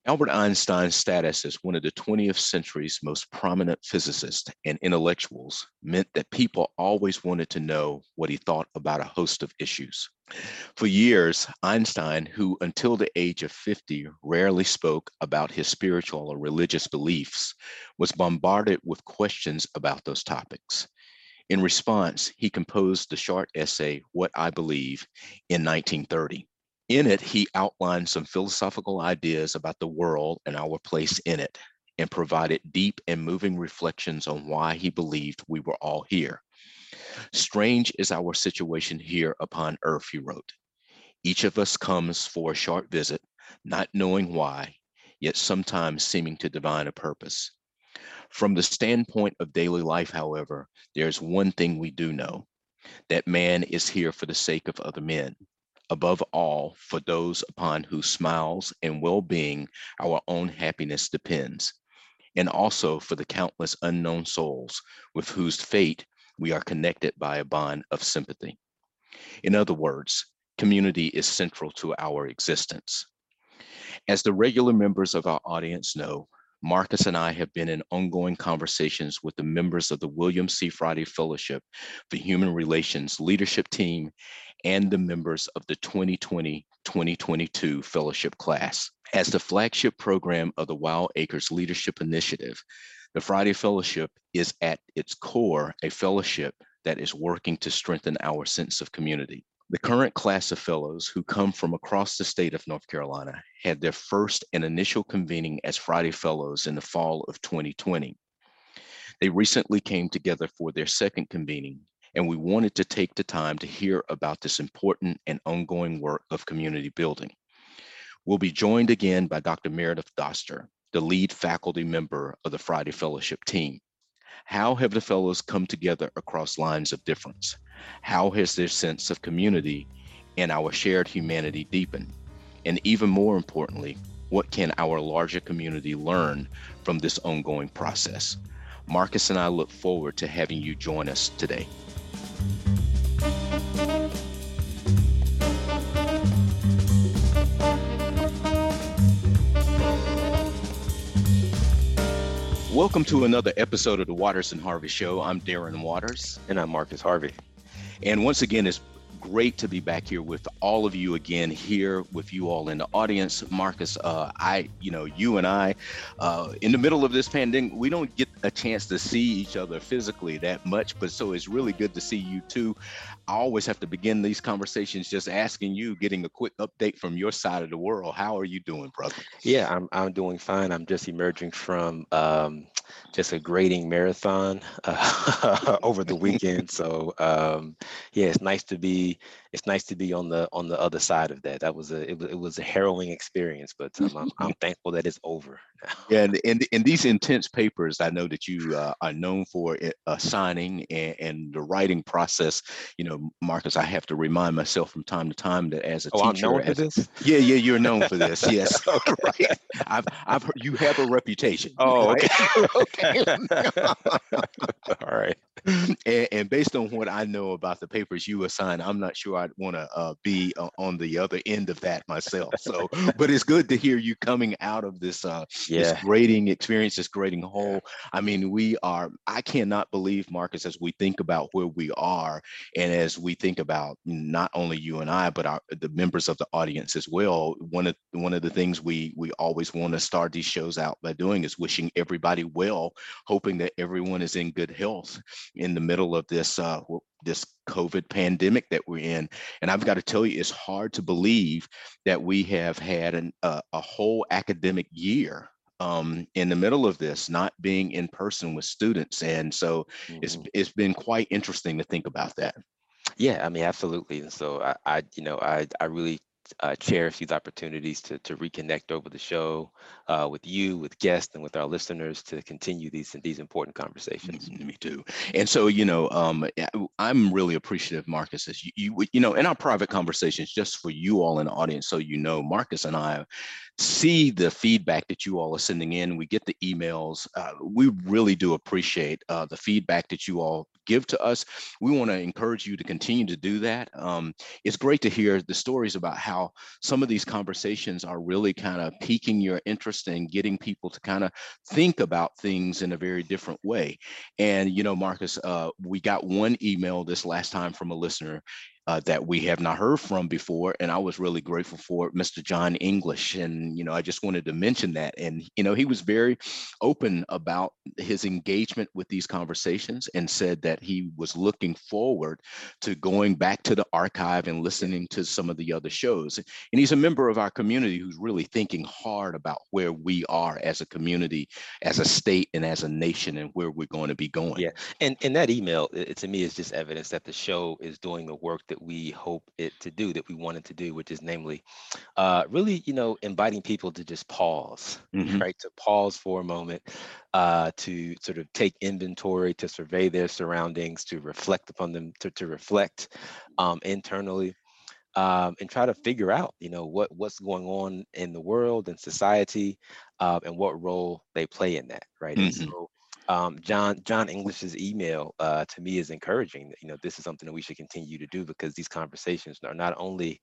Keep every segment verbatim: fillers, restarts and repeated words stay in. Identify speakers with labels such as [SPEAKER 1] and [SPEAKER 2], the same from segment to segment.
[SPEAKER 1] Albert Einstein's status as one of the twentieth century's most prominent physicists and intellectuals meant that people always wanted to know what he thought about a host of issues. For years, Einstein, who until the age of fifty rarely spoke about his spiritual or religious beliefs, was bombarded with questions about those topics. In response, he composed the short essay, What I Believe, in nineteen thirty. In it, he outlined some philosophical ideas about the world and our place in it, and provided deep and moving reflections on why he believed we were all here. Strange is our situation here upon earth, he wrote. Each of us comes for a short visit, not knowing why, yet sometimes seeming to divine a purpose. From the standpoint of daily life, however, there's one thing we do know, that man is here for the sake of other men. Above all, for those upon whose smiles and well-being our own happiness depends, and also for the countless unknown souls with whose fate we are connected by a bond of sympathy. In other words, community is central to our existence. As the regular members of our audience know, Marcus and I have been in ongoing conversations with the members of the William C. Friday Fellowship for Human Relations leadership team and the members of the twenty twenty twenty twenty-two fellowship class. As the flagship program of the Wild Acres Leadership Initiative, the Friday Fellowship is at its core a fellowship that is working to strengthen our sense of community. The current class of fellows who come from across the state of North Carolina had their first and initial convening as Friday Fellows in the fall of twenty twenty. They recently came together for their second convening, and we wanted to take the time to hear about this important and ongoing work of community building. We'll be joined again by Doctor Meredith Doster, the lead faculty member of the Friday Fellowship team. How have the fellows come together across lines of difference? How has their sense of community and our shared humanity deepened? And even more importantly, what can our larger community learn from this ongoing process? Marcus and I look forward to having you join us today. Welcome to another episode of the Waters and Harvey Show. I'm Darren Waters.
[SPEAKER 2] And I'm Marcus Harvey.
[SPEAKER 1] And once again, it's great to be back here with all of you again, here with you all in the audience. Marcus, uh, I, you know, you and I, uh, in the middle of this pandemic, we don't get a chance to see each other physically that much, but so it's really good to see you too. I always have to begin these conversations just asking you, getting a quick update from your side of the world. How are you doing, brother?
[SPEAKER 2] Yeah, I'm I'm doing fine. I'm just emerging from um, just a grading marathon uh, over the weekend. So um, yeah, it's nice to be it's nice to be on the on the other side of that. That was a it was, it was a harrowing experience, but um, I'm I'm thankful that it's over now.
[SPEAKER 1] Yeah, and in, in these intense papers, I know that you uh, are known for uh, signing and, and the writing process. You know, Marcus, I have to remind myself from time to time that as a
[SPEAKER 2] oh,
[SPEAKER 1] teacher,
[SPEAKER 2] I'm known
[SPEAKER 1] as,
[SPEAKER 2] for this.
[SPEAKER 1] Yeah, yeah, you're known for this. Yes, right. I've, I've heard you have a reputation.
[SPEAKER 2] Oh,
[SPEAKER 1] right?
[SPEAKER 2] okay. All right.
[SPEAKER 1] And, and based on what I know about the papers you assign, I'm not sure I'd want to uh, be uh, on the other end of that myself. So, but it's good to hear you coming out of this, uh,
[SPEAKER 2] Yeah.
[SPEAKER 1] this grading experience, this grading hole. I mean, we are, I cannot believe, Marcus, as we think about where we are, and as we think about not only you and I, but our, the members of the audience as well, one of one of the things we we always want to start these shows out by doing is wishing everybody well, hoping that everyone is in good health in the middle of this uh, this COVID pandemic that we're in. And I've got to tell you, it's hard to believe that we have had an, uh, a whole academic year um, in the middle of this, not being in person with students. And so mm-hmm. it's it's been quite interesting to think about that.
[SPEAKER 2] Yeah, I mean, absolutely. And so I, I you know, I, I really uh, cherish these opportunities to to reconnect over the show uh, with you, with guests, and with our listeners to continue these these important conversations.
[SPEAKER 1] Me too. And so, you know, um, I'm really appreciative, Marcus, as you, you, you know, in our private conversations, just for you all in the audience, so you know, Marcus and I see the feedback that you all are sending in. We get the emails. Uh, we really do appreciate uh, the feedback that you all give to us. We want to encourage you to continue to do that. Um, it's great to hear the stories about how how some of these conversations are really kind of piquing your interest and getting people to kind of think about things in a very different way. And, you know, Marcus, uh, we got one email this last time from a listener uh, that we have not heard from before. And I was really grateful for Mister John English. And, you know, I just wanted to mention that. And, you know, he was very open about his engagement with these conversations and said that he was looking forward to going back to the archive and listening to some of the other shows. And he's a member of our community who's really thinking hard about where we are as a community, as a state, and as a nation, and where we're going to be going.
[SPEAKER 2] Yeah, and and that email, it, to me, is just evidence that the show is doing the work that we hope it to do, that we wanted to do, which is namely, uh, really, you know, inviting people to just pause, mm-hmm. right? To pause for a moment, uh, to sort of take inventory, to survey their surroundings, to reflect upon them, to to reflect um, internally. Um, and try to figure out, you know, what what's going on in the world and society, uh, and what role they play in that, right? Mm-hmm. And so, um, John John English's email uh, to me is encouraging. You know, this is something that we should continue to do, because these conversations are not only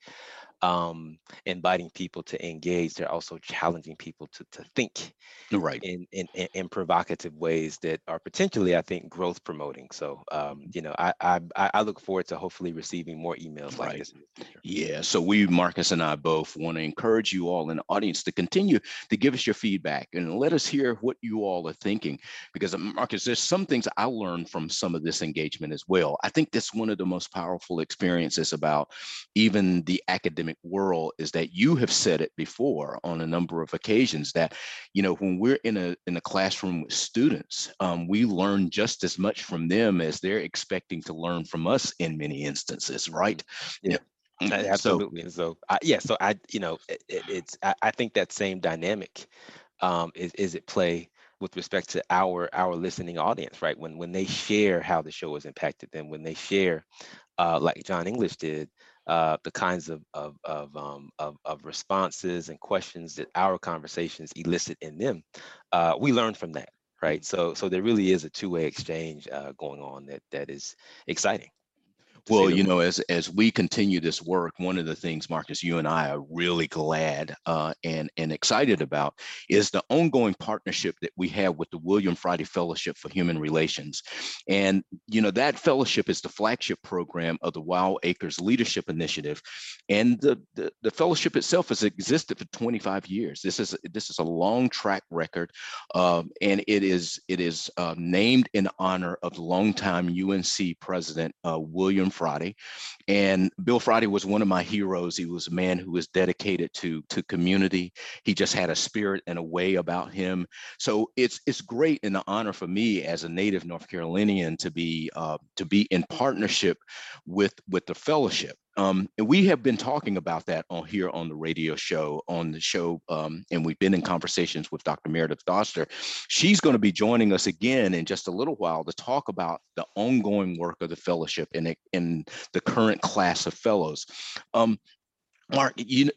[SPEAKER 2] um, inviting people to engage, they're also challenging people to to think,
[SPEAKER 1] right,
[SPEAKER 2] in in in provocative ways that are potentially, I think, growth promoting. So, um, you know, I, I I look forward to hopefully receiving more emails like
[SPEAKER 1] right.
[SPEAKER 2] this in the future.
[SPEAKER 1] Yeah. So we, Marcus and I both want to encourage you all in the audience to continue to give us your feedback and let us hear what you all are thinking. Because, Marcus, there's some things I learned from some of this engagement as well. I think that's one of the most powerful experiences about even the academic world, is that you have said it before on a number of occasions that, you know, when we're in a in a classroom with students, um, we learn just as much from them as they're expecting to learn from us in many instances, right?
[SPEAKER 2] Yeah. Yeah. Absolutely. So, and so, I, yeah, so I, you know, it, it's, I, I think that same dynamic um, is, is at play with respect to our, our listening audience, right? When, when they share how the show has impacted them, when they share, uh, like John English did, uh, the kinds of, of, of, um, of, of responses and questions that our conversations elicit in them, uh, we learn from that, right? So, so there really is a two-way exchange uh, going on that, that is exciting.
[SPEAKER 1] Well, you know, as as we continue this work, one of the things, Marcus, you and I are really glad uh, and and excited about is the ongoing partnership that we have with the William Friday Fellowship for Human Relations. And, you know, that fellowship is the flagship program of the Wild Acres Leadership Initiative. And the, the, the fellowship itself has existed for twenty-five years. This is this is a long track record. Um, and it is it is uh, named in honor of the longtime U N C president, uh, William Friday. And Bill Friday was one of my heroes. He was a man who was dedicated to, to community. He just had a spirit and a way about him. So it's it's great and an honor for me as a native North Carolinian to be uh, to be in partnership with, with the fellowship. Um, and we have been talking about that on here on the radio show, on the show, um, and we've been in conversations with Doctor Meredith Doster. She's going to be joining us again in just a little while to talk about the ongoing work of the fellowship and in the current class of fellows. Um, Mark, you know,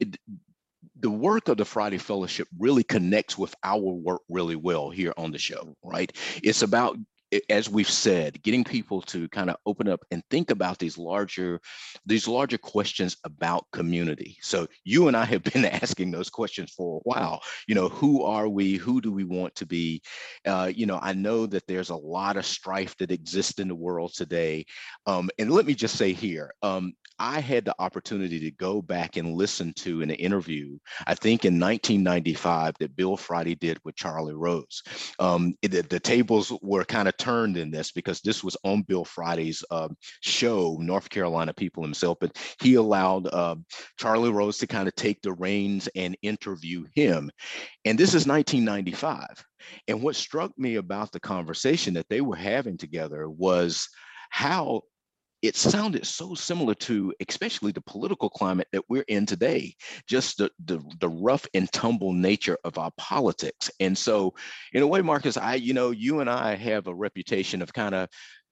[SPEAKER 1] the work of the Friday Fellowship really connects with our work really well here on the show, right? It's about, as we've said, getting people to kind of open up and think about these larger, these larger questions about community. So you and I have been asking those questions for a while. You know, who are we? Who do we want to be? Uh, you know, I know that there's a lot of strife that exists in the world today. Um, and let me just say here, um, I had the opportunity to go back and listen to an interview, I think in nineteen ninety-five, that Bill Friday did with Charlie Rose. Um, the, the tables were kind of turned in this because this was on Bill Friday's uh, show, North Carolina People himself, but he allowed uh, Charlie Rose to kind of take the reins and interview him. And this is nineteen ninety-five. And what struck me about the conversation that they were having together was how it sounded so similar to, especially the political climate that we're in today, just the, the, the rough and tumble nature of our politics. And so in a way, Marcus, I, you know, you and I have a reputation of kind of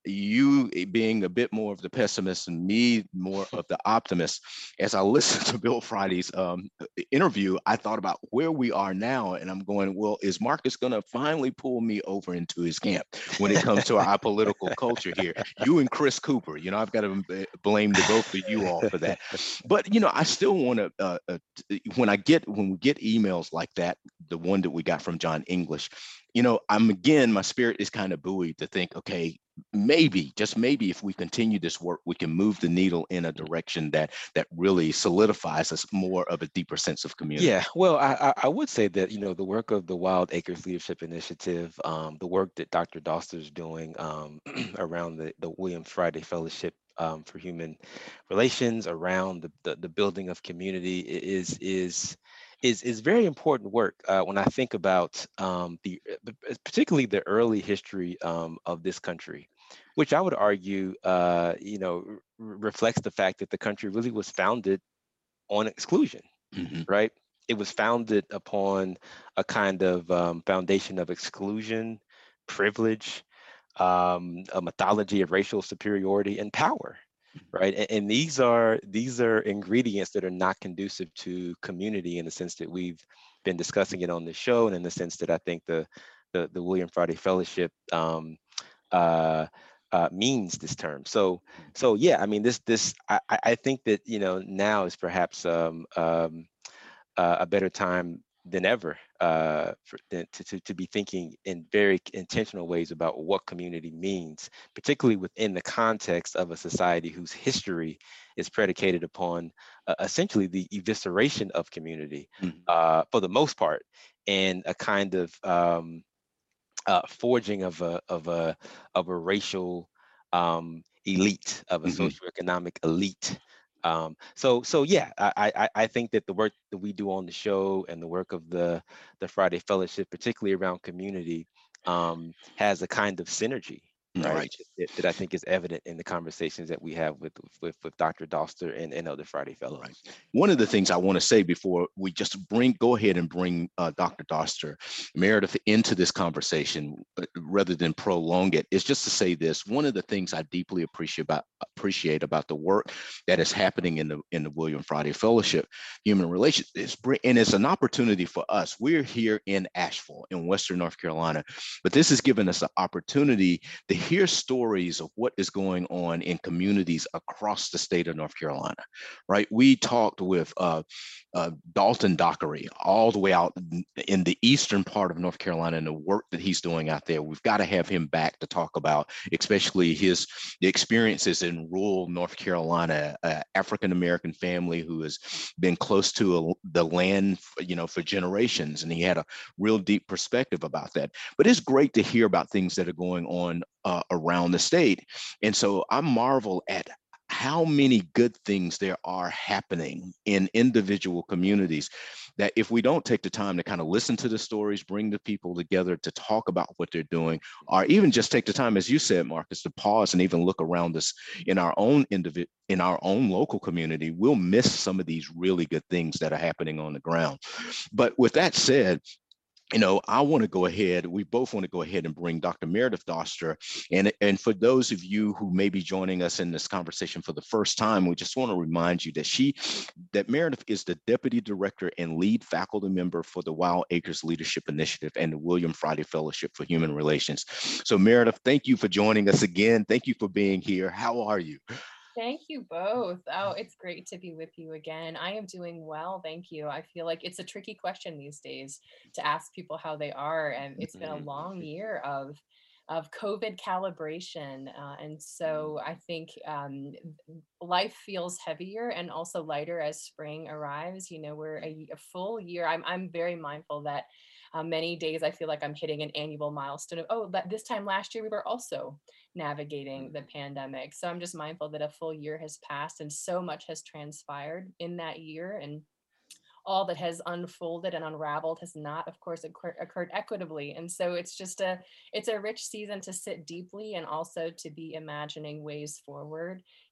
[SPEAKER 1] you being a bit more of the pessimist and me more of the optimist, as I listened to Bill Friday's um, interview, I thought about where we are now. And I'm going, well, is Marcus going to finally pull me over into his camp when it comes to our political culture here? You and Chris Cooper, you know, I've got to blame the both of you all for that. But, you know, I still want to, uh, uh, when I get, when we get emails like that, the one that we got from John English, you know, I'm again, my spirit is kind of buoyed to think, okay, maybe, just maybe, if we continue this work, we can move the needle in a direction that that really solidifies us more of a deeper sense of community.
[SPEAKER 2] Yeah, well, I, I I would say that, you know, the work of the Wild Acres Leadership Initiative, um, the work that Doctor Doster is doing um, around the, the William Friday Fellowship um, for Human Relations, around the, the, the building of community i- is is is is very important work. Uh, when I think about um, the uh, particularly the early history um, of this country, which I would argue, uh, you know, r- reflects the fact that the country really was founded on exclusion,
[SPEAKER 1] Mm-hmm.
[SPEAKER 2] right? It was founded upon a kind of um, foundation of exclusion, privilege, um, a mythology of racial superiority and power, right? And, and these are these are ingredients that are not conducive to community in the sense that we've been discussing it on the show, and in the sense that I think the the, the William Friday Fellowship um, uh, uh, means this term. So so yeah, I mean this this I, I I think that, you know, now is perhaps um, um, uh, a better time than ever uh, for, than, to, to, to be thinking in very intentional ways about what community means, particularly within the context of a society whose history is predicated upon uh, essentially the evisceration of community
[SPEAKER 1] Mm-hmm.
[SPEAKER 2] uh, for the most part, and a kind of um, uh, forging of a of a of a racial um, elite, of a
[SPEAKER 1] Mm-hmm.
[SPEAKER 2] socioeconomic elite. Um, so so yeah, I, I I think that the work that we do on the show and the work of the the Friday Fellowship, particularly around community, um, has a kind of synergy,
[SPEAKER 1] All
[SPEAKER 2] right?
[SPEAKER 1] right.
[SPEAKER 2] That, that I think is evident in the conversations that we have with with, with Doctor Doster and, and other Friday
[SPEAKER 1] Right.
[SPEAKER 2] Fellows.
[SPEAKER 1] One of the things I want to say before we just bring, go ahead and bring uh, Doctor Doster, Meredith, into this conversation, uh, rather than prolong it, is just to say this. One of the things I deeply appreciate about appreciate about the work that is happening in the in the William Friday Fellowship, Human Relations, is bring, and it's an opportunity for us. We're here in Asheville, in Western North Carolina, but this has given us an opportunity to hear stories of what is going on in communities across the state of North Carolina. Right? We talked with uh, uh, Dalton Dockery all the way out in the eastern part of North Carolina and the work that he's doing out there. We've got to have him back to talk about, especially his the experiences in rural North Carolina, uh, African American family who has been close to a, the land, you know, for generations, and he had a real deep perspective about that. But it's great to hear about things that are going on uh, around the state, and so I marvel at how many good things there are happening in individual communities, that if we don't take the time to kind of listen to the stories, bring the people together to talk about what they're doing, or even just take the time, as you said, Marcus, to pause and even look around us in our own individual, in our own local community, we'll miss some of these really good things that are happening on the ground. But with that said, you know, I want to go ahead, we both want to go ahead and bring Doctor Meredith Doster. And, and for those of you who may be joining us in this conversation for the first time, we just want to remind you that she, that Meredith is the Deputy Director and lead faculty member for the Wild Acres Leadership Initiative and the William Friday Fellowship for Human Relations. So Meredith, thank you for joining us again. Thank you for being here. How are you?
[SPEAKER 3] Thank you both. Oh, it's great to be with you again. I am doing well, thank you. I feel like it's a tricky question these days to ask people how they are, and it's been a long year of of COVID calibration, uh, and so I think um, life feels heavier and also lighter as spring arrives. You know, we're a, a full year. I'm I'm very mindful that uh, many days I feel like I'm hitting an annual milestone of, oh, but this time last year we were also navigating the pandemic. So I'm just mindful that a full year has passed and so much has transpired in that year. And all that has unfolded and unraveled has not, of course, occur- occurred equitably. And so it's just a, it's a rich season to sit deeply and also to be imagining ways forward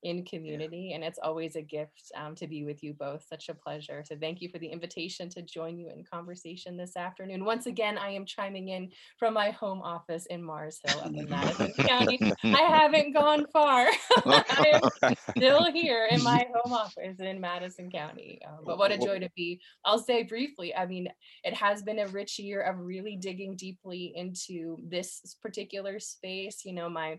[SPEAKER 3] in community. And it's always a gift um, to be with you both. Such a pleasure. So thank you for the invitation to join you in conversation this afternoon. Once again, I am chiming in from my home office in Mars Hill up in Madison County. I haven't gone far. I am still here in my home office in Madison County. Uh, but what a joy to be. I'll say briefly, I mean, it has been a rich year of really digging deeply into this particular space. You know, my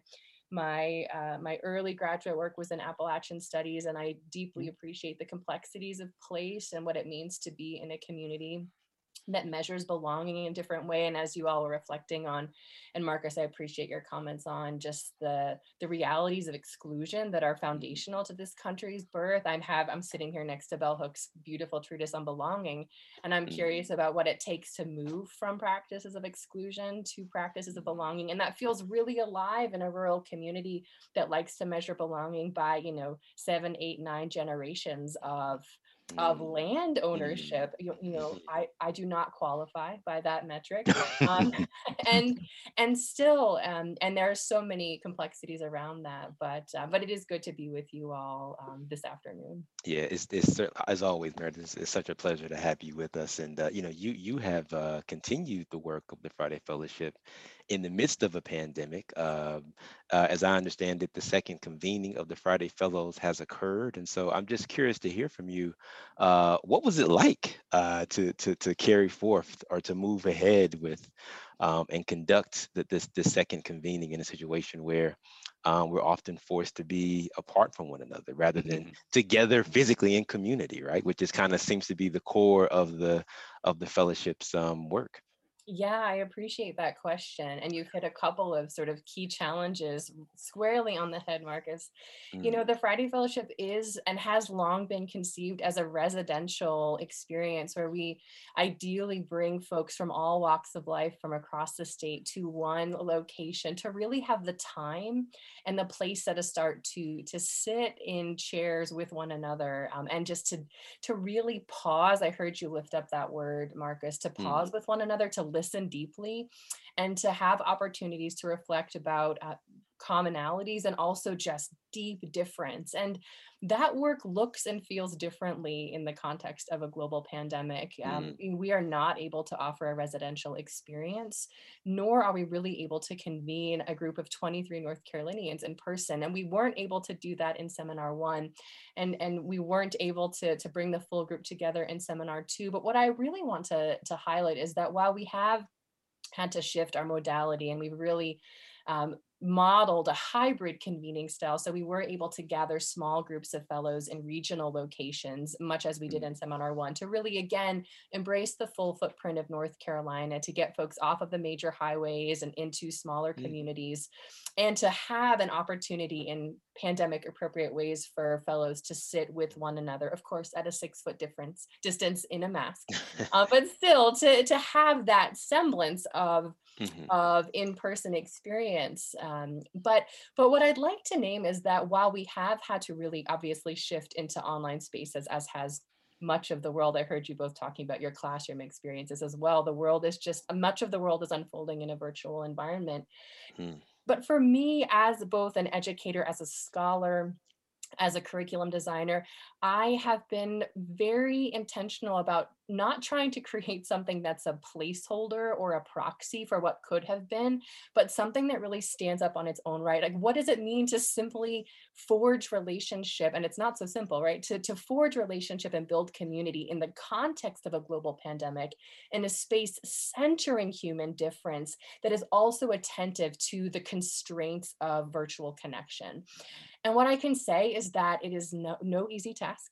[SPEAKER 3] my uh, my early graduate work was in Appalachian studies, and I deeply appreciate the complexities of place and what it means to be in a community that measures belonging in a different way. And as you all were reflecting on, and Marcus, I appreciate your comments on just the the realities of exclusion that are foundational to this country's birth. I have I'm sitting here next to Bell Hook's beautiful treatise on belonging, and I'm curious about what it takes to move from practices of exclusion to practices of belonging. And that feels really alive in a rural community that likes to measure belonging by, you know, seven, eight, nine generations of of land ownership. You, you know, I, I do not qualify by that metric. Um, and and still, um, and there are so many complexities around that, but uh, but it is good to be with you all um, this afternoon.
[SPEAKER 2] Yeah, it's it's cer- as always, Meredith. It's, it's such a pleasure to have you with us, and uh, you know, you you have uh, continued the work of the Friday Fellowship in the midst of a pandemic. Um, uh, as I understand it, the second convening of the Friday Fellows has occurred, and so I'm just curious to hear from you. Uh, what was it like uh, to to to carry forth or to move ahead with um, and conduct the, this this second convening in a situation where um, we're often forced to be apart from one another rather than together physically in community, right? Which is kind of seems to be the core of the of the fellowship's um, work.
[SPEAKER 3] Yeah, I appreciate that question. And you've hit a couple of sort of key challenges squarely on the head, Marcus. You
[SPEAKER 2] Mm,
[SPEAKER 3] know, the Friday Fellowship is and has long been conceived as a residential experience where we ideally bring folks from all walks of life from across the state to one location to really have the time and the place at a start to to sit in chairs with one another, um, and just to to really pause. I heard you lift up that word, Marcus, to
[SPEAKER 2] mm,
[SPEAKER 3] pause with one another, to listen deeply, and to have opportunities to reflect about uh, commonalities and also just deep difference. And that work looks and feels differently in the context of a global pandemic. Um,
[SPEAKER 2] mm,
[SPEAKER 3] we are not able to offer a residential experience, nor are we really able to convene a group of twenty-three North Carolinians in person. And we weren't able to do that in Seminar One. And, and we weren't able to, to bring the full group together in Seminar Two. But what I really want to, to highlight is that while we have had to shift our modality and we've really um, modeled a hybrid convening style. So we were able to gather small groups of fellows in regional locations, much as we did
[SPEAKER 2] mm,
[SPEAKER 3] in Seminar One, to really, again, embrace the full footprint of North Carolina, to get folks off of the major highways and into smaller
[SPEAKER 2] mm,
[SPEAKER 3] communities, and to have an opportunity in pandemic appropriate ways for fellows to sit with one another, of course, at a six foot difference distance in a mask, uh, but still to, to have that semblance of
[SPEAKER 2] mhm,
[SPEAKER 3] of in-person experience. Um, but but what I'd like to name is that while we have had to really obviously shift into online spaces, as has much of the world, I heard you both talking about your classroom experiences as well. The world is just much of the world is unfolding in a virtual environment.
[SPEAKER 2] mm,
[SPEAKER 3] But for me, as both an educator, as a scholar, as a curriculum designer, I have been very intentional about not trying to create something that's a placeholder or a proxy for what could have been, but something that really stands up on its own right. Like, what does it mean to simply forge relationship? And it's not so simple, right? To, to forge relationship and build community in the context of a global pandemic in a space centering human difference that is also attentive to the constraints of virtual connection. And what I can say is that it is no, no easy task.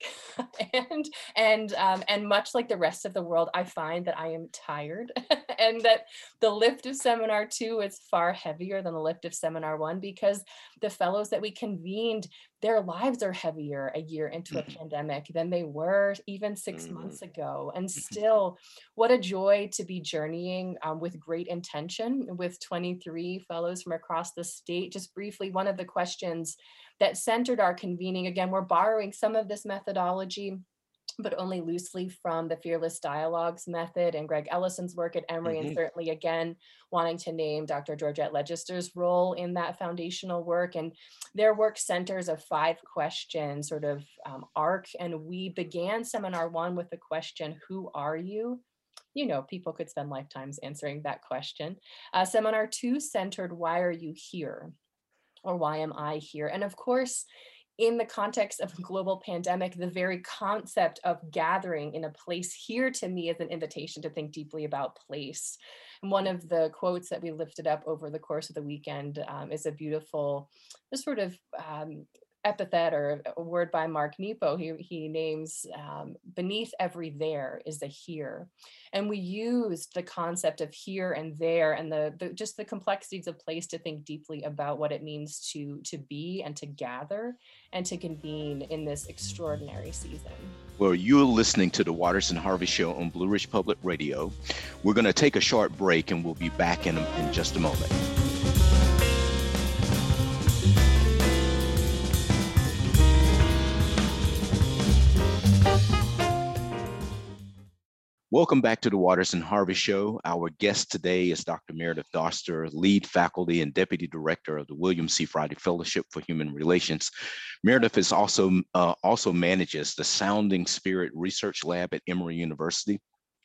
[SPEAKER 3] and and um, and much like the rest of the world, I find that I am tired and that the lift of Seminar Two is far heavier than the lift of Seminar One, because the fellows that we convened, their lives are heavier a year into a
[SPEAKER 2] mhm,
[SPEAKER 3] pandemic than they were even six
[SPEAKER 2] mhm,
[SPEAKER 3] months ago. And still, what a joy to be journeying um, with great intention with twenty-three fellows from across the state. Just briefly, one of the questions that centered our convening, again, we're borrowing some of this methodology but only loosely from the Fearless Dialogues method and Greg Ellison's work at Emory, and
[SPEAKER 2] Mm-hmm.
[SPEAKER 3] certainly again, wanting to name Doctor Georgette Legister's role in that foundational work. And their work centers a five question sort of um, arc. And we began seminar one with the question, who are you? You know, people could spend lifetimes answering that question. Uh, seminar two centered, why are you here? Or why am I here? And of course, in the context of a global pandemic, the very concept of gathering in a place here to me is an invitation to think deeply about place. And one of the quotes that we lifted up over the course of the weekend um, is a beautiful, just sort of um, epithet or a word by Mark Nepo. He, he names um, beneath every there is a here. And we used the concept of here and there and the, the just the complexities of place to think deeply about what it means to, to be and to gather and to convene in this extraordinary season.
[SPEAKER 1] Well, you're listening to the Waters and Harvey Show on Blue Ridge Public Radio. We're going to take a short break and we'll be back in, in just a moment. Welcome back to the Waters and Harvey Show. Our guest today is Doctor Meredith Doster, lead faculty and deputy director of the William C. Friday Fellowship for Human Relations. Meredith is also uh, also manages the Sounding Spirit Research Lab at Emory University,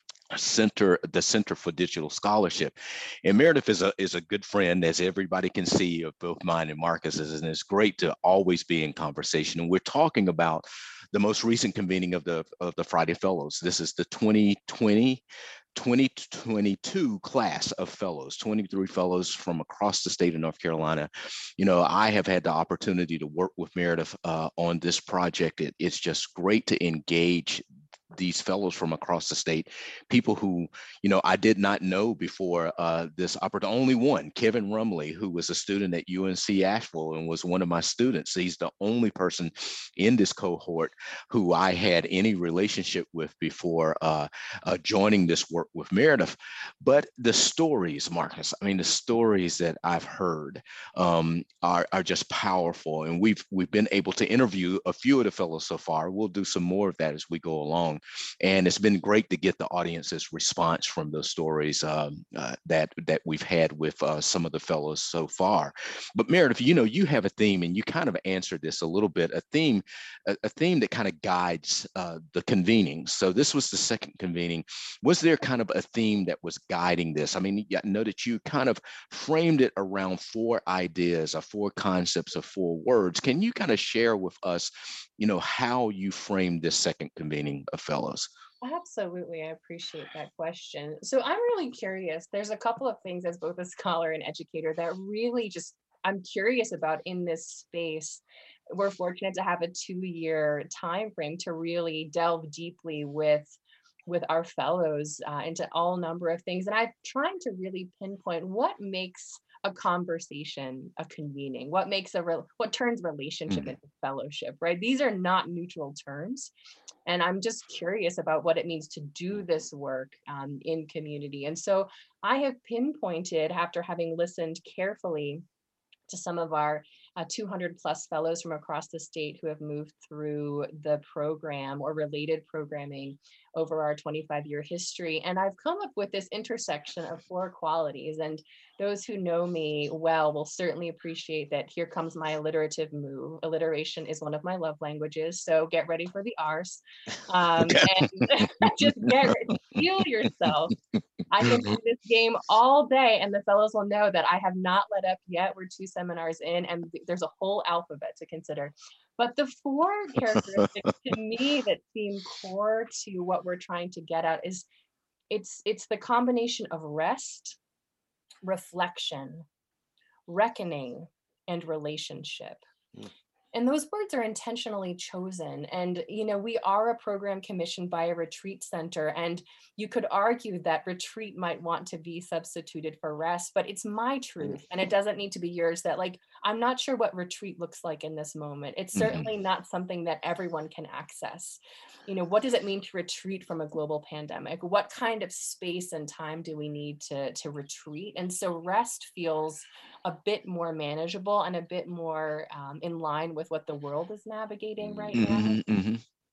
[SPEAKER 1] Center, the Center for Digital Scholarship. And Meredith is a is a good friend, as everybody can see, of both mine and Marcus's, and it's great to always be in conversation. And we're talking about the most recent convening of the of the Friday Fellows. This is the twenty twenty, twenty twenty-two class of fellows, twenty-three fellows from across the state of North Carolina. You know, I have had the opportunity to work with Meredith uh, on this project. It, it's just great to engage these fellows from across the state, people who, you know, I did not know before uh, this opportunity. Only one, Kevin Rumley, who was a student at U N C Asheville and was one of my students. He's the only person in this cohort who I had any relationship with before uh, uh, joining this work with Meredith. But the stories, Marcus, I mean, the stories that I've heard um, are, are just powerful. And we've, we've been able to interview a few of the fellows so far. We'll do some more of that as we go along. And it's been great to get the audience's response from those stories um, uh, that that we've had with uh, some of the fellows so far. But Meredith, you know, you have a theme, and you kind of answered this a little bit, a theme, a, a theme that kind of guides uh, the convening. So this was the second convening. Was there kind of a theme that was guiding this? I mean, I know that you kind of framed it around four ideas or four concepts or four words. Can you kind of share with us, you know, how you framed this second convening of fellows?
[SPEAKER 3] Absolutely. I appreciate that question. So I'm really curious. There's a couple of things as both a scholar and educator that really just I'm curious about in this space. We're fortunate to have a two-year time frame to really delve deeply with with our fellows uh, into all number of things. And I'm trying to really pinpoint what makes a conversation a convening, what makes a real, what turns relationship
[SPEAKER 1] Mm-hmm.
[SPEAKER 3] into fellowship, right? These are not neutral terms. And I'm just curious about what it means to do this work um, in community. And so I have pinpointed, after having listened carefully to some of our uh, two hundred plus fellows from across the state who have moved through the program or related programming over our twenty-five year history. And I've come up with this intersection of four qualities. And those who know me well will certainly appreciate that here comes my alliterative move. Alliteration is one of my love languages. So get ready for the R's. Um, and just get ready, feel yourself. I can play this game all day and the fellows will know that I have not let up yet. We're two seminars in and there's a whole alphabet to consider. But the four characteristics to me that seem core to what we're trying to get at is it's it's the combination of rest, reflection, reckoning, and relationship. Mm. And those words are intentionally chosen. And, you know, we are a program commissioned by a retreat center. And you could argue that retreat might want to be substituted for rest, but it's my truth. And it doesn't need to be yours that, like, I'm not sure what retreat looks like in this moment. It's certainly mm-hmm. not something that everyone can access. You know, what does it mean to retreat from a global pandemic? What kind of space and time do we need to, to retreat? And so rest feels a bit more manageable and a bit more um, in line with what the world is navigating right now. Mm-hmm, mm-hmm.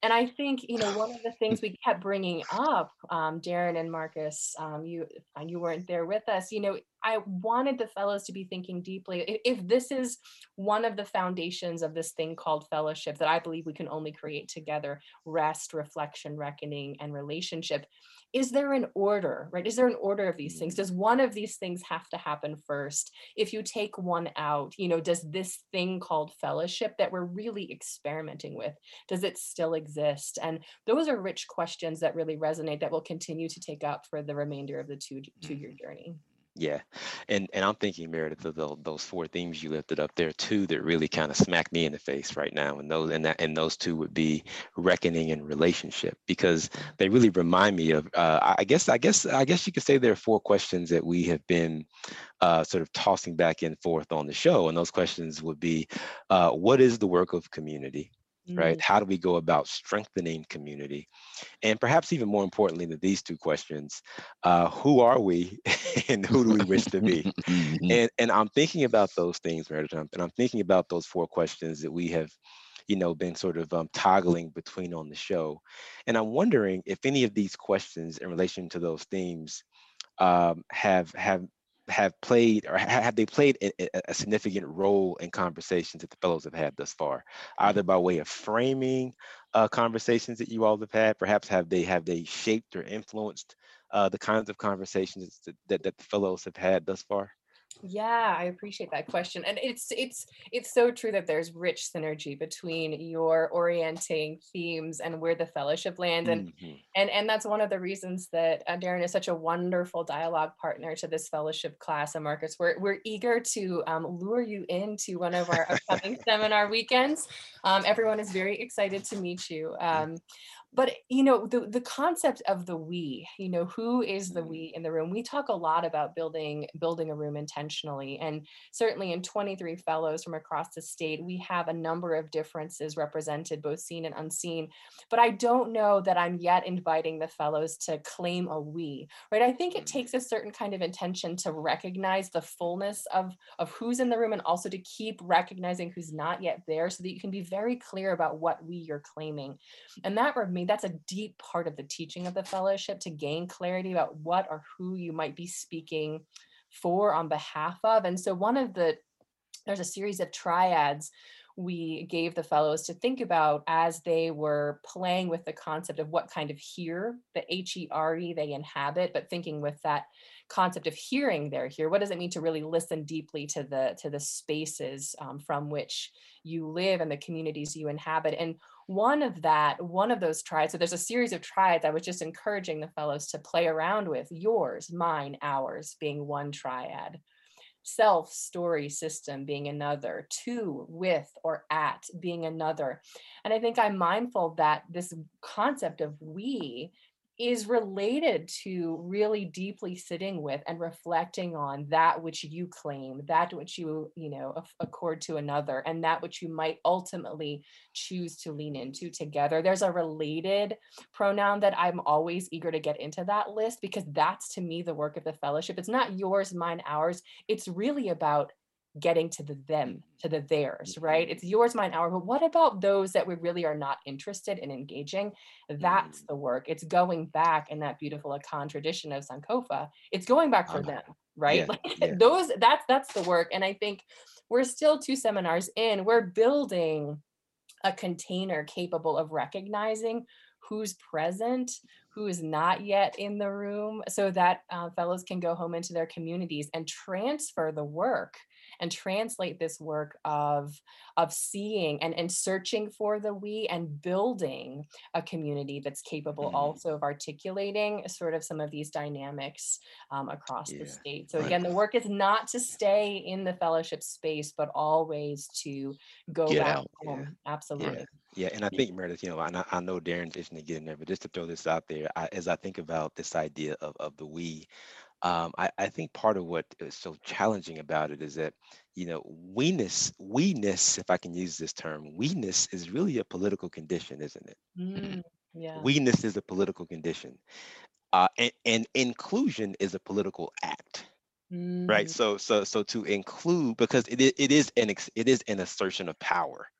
[SPEAKER 3] And I think, you know, one of the things we kept bringing up, um, Darren and Marcus, um, you you weren't there with us, you know, I wanted the fellows to be thinking deeply, if, if this is one of the foundations of this thing called fellowship that I believe we can only create together, rest, reflection, reckoning, and relationship, is there an order, right? Is there an order of these things? Does one of these things have to happen first? If you take one out, you know, does this thing called fellowship that we're really experimenting with, does it still exist? And those are rich questions that really resonate, that will continue to take up for the remainder of the two two-year journey.
[SPEAKER 2] Yeah, and and I'm thinking, Meredith, of tho- those four themes you lifted up there too that really kind of smack me in the face right now, and those and that and those two would be reckoning and relationship, because they really remind me of. Uh, I guess I guess I guess you could say there are four questions that we have been uh, sort of tossing back and forth on the show, and those questions would be, uh, what is the work of community? Right?
[SPEAKER 3] Mm.
[SPEAKER 2] How do we go about strengthening community? And perhaps even more importantly than these two questions, uh, who are we and who do we wish to be?
[SPEAKER 1] Mhm.
[SPEAKER 2] And and I'm thinking about those things, Meredith, and I'm and I'm thinking about those four questions that we have, you know, been sort of um, toggling between on the show. And I'm wondering if any of these questions in relation to those themes um, have have have played or ha- have they played a, a a significant role in conversations that the fellows have had thus far, either by way of framing uh, conversations that you all have had, perhaps have they have they shaped or influenced uh, the kinds of conversations that, that that the fellows have had thus far?
[SPEAKER 3] Yeah, I appreciate that question. And it's it's it's so true that there's rich synergy between your orienting themes and where the fellowship lands. And
[SPEAKER 2] Hmm.
[SPEAKER 3] and and that's one of the reasons that uh, Darren is such a wonderful dialogue partner to this fellowship class. And Marcus, we're we're eager to um, lure you into one of our upcoming seminar weekends. Um, everyone is very excited to meet you. Um, but you know, the the concept of the we, you know, who is the we in the room? We talk a lot about building building a room intentionally, and certainly in twenty-three fellows from across the state, we have a number of differences represented, both seen and unseen. But I don't know that I'm yet inviting the fellows to claim a we, right? I think it takes a certain kind of intention to recognize the fullness of of who's in the room, and also to keep recognizing who's not yet there, so that you can be very clear about what we you're claiming. And that, for me, that's a deep part of the teaching of the fellowship, to gain clarity about what or who you might be speaking for, on behalf of. And so one of the there's a series of triads we gave the fellows to think about as they were playing with the concept of what kind of here, the H E R E, they inhabit, but thinking with that concept of hearing their here. What does it mean to really listen deeply to the to the spaces um, from which you live and the communities you inhabit? And one of that, one of those triads, so there's a series of triads I was just encouraging the fellows to play around with: yours, mine, ours being one triad, self, story, system being another, to, with, or at being another. And I think I'm mindful that this concept of we is related to really deeply sitting with and reflecting on that which you claim, that which you, you know, af- accord to another, and that which you might ultimately choose to lean into together. There's a related pronoun that I'm always eager to get into that list, because that's, to me, the work of the fellowship. It's not yours, mine, ours. It's really about getting to the them, to the theirs, right? It's yours, mine, ours. But what about those that we really are not interested in engaging? That's the work. It's going back in that beautiful Akan tradition of Sankofa. It's going back for
[SPEAKER 2] Uh,
[SPEAKER 3] them, right?
[SPEAKER 2] yeah,
[SPEAKER 3] Like
[SPEAKER 2] yeah.
[SPEAKER 3] those, that's that's the work. And I think we're still two seminars in. We're building a container capable of recognizing who's present, who is not yet in the room, so that uh, fellows can go home into their communities and transfer the work and translate this work of, of seeing and, and searching for the we, and building a community that's capable
[SPEAKER 2] Mhm.
[SPEAKER 3] also of articulating sort of some of these dynamics um, across the
[SPEAKER 2] Yeah,
[SPEAKER 3] state. So
[SPEAKER 2] right.
[SPEAKER 3] again, the work is not to stay in the fellowship space, but always to go
[SPEAKER 1] Get
[SPEAKER 3] back
[SPEAKER 1] out.
[SPEAKER 2] Yeah.
[SPEAKER 3] home.
[SPEAKER 2] Yeah,
[SPEAKER 3] Absolutely.
[SPEAKER 2] yeah, and I think Meredith, you know, and I, I know Darren's itching to get in there, but just to throw this out there, I, as I think about this idea of of the we, um, I, I think part of what is so challenging about it is that, you know, we-ness, we-ness, if I can use this term, we-ness is really a political condition, isn't it?
[SPEAKER 3] Mm, yeah.
[SPEAKER 2] We-ness is a political condition, uh, and, and inclusion is a political act, right?
[SPEAKER 3] Mm,
[SPEAKER 2] So, so, so to include, because it, i- it is an ex- it is an assertion of power,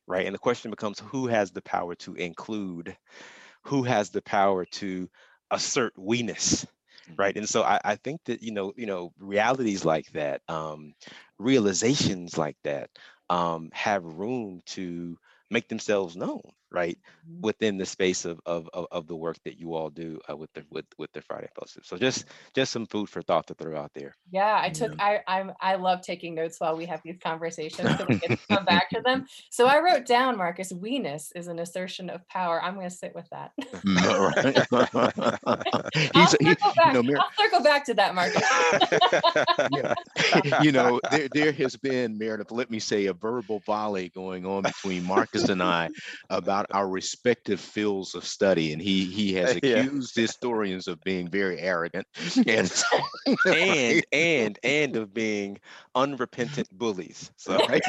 [SPEAKER 2] right? And the question becomes, who has the power to include? Who has the power to assert we-ness? Right. And so I, I think that, you know, you know, realities like that, um, realizations like that, um, have room to make themselves known, right,
[SPEAKER 3] Mhm.
[SPEAKER 2] within the space of of of, of the work that you all do, uh, with the with with the Friday Fellowship. So just just some food for thought to throw out there.
[SPEAKER 3] Yeah, I took
[SPEAKER 1] Yeah.
[SPEAKER 3] I I'm I love taking notes while we have these conversations because I get to come back to them. So I wrote down, Marcus, weeness is an assertion of power. I'm going to sit with that.
[SPEAKER 1] Mm, all right.
[SPEAKER 3] I'll
[SPEAKER 1] He's he,
[SPEAKER 3] circle
[SPEAKER 1] you
[SPEAKER 3] back.
[SPEAKER 1] know, Mar-
[SPEAKER 3] I'll circle back to that, Marcus.
[SPEAKER 1] yeah, you know, there there has been, Meredith, let me say, a verbal volley going on between Marcus and I about our respective fields of study, and he he has
[SPEAKER 2] Yeah.
[SPEAKER 1] accused historians of being very arrogant, and so,
[SPEAKER 2] and
[SPEAKER 1] right,
[SPEAKER 2] and and of being unrepentant bullies. So
[SPEAKER 1] right.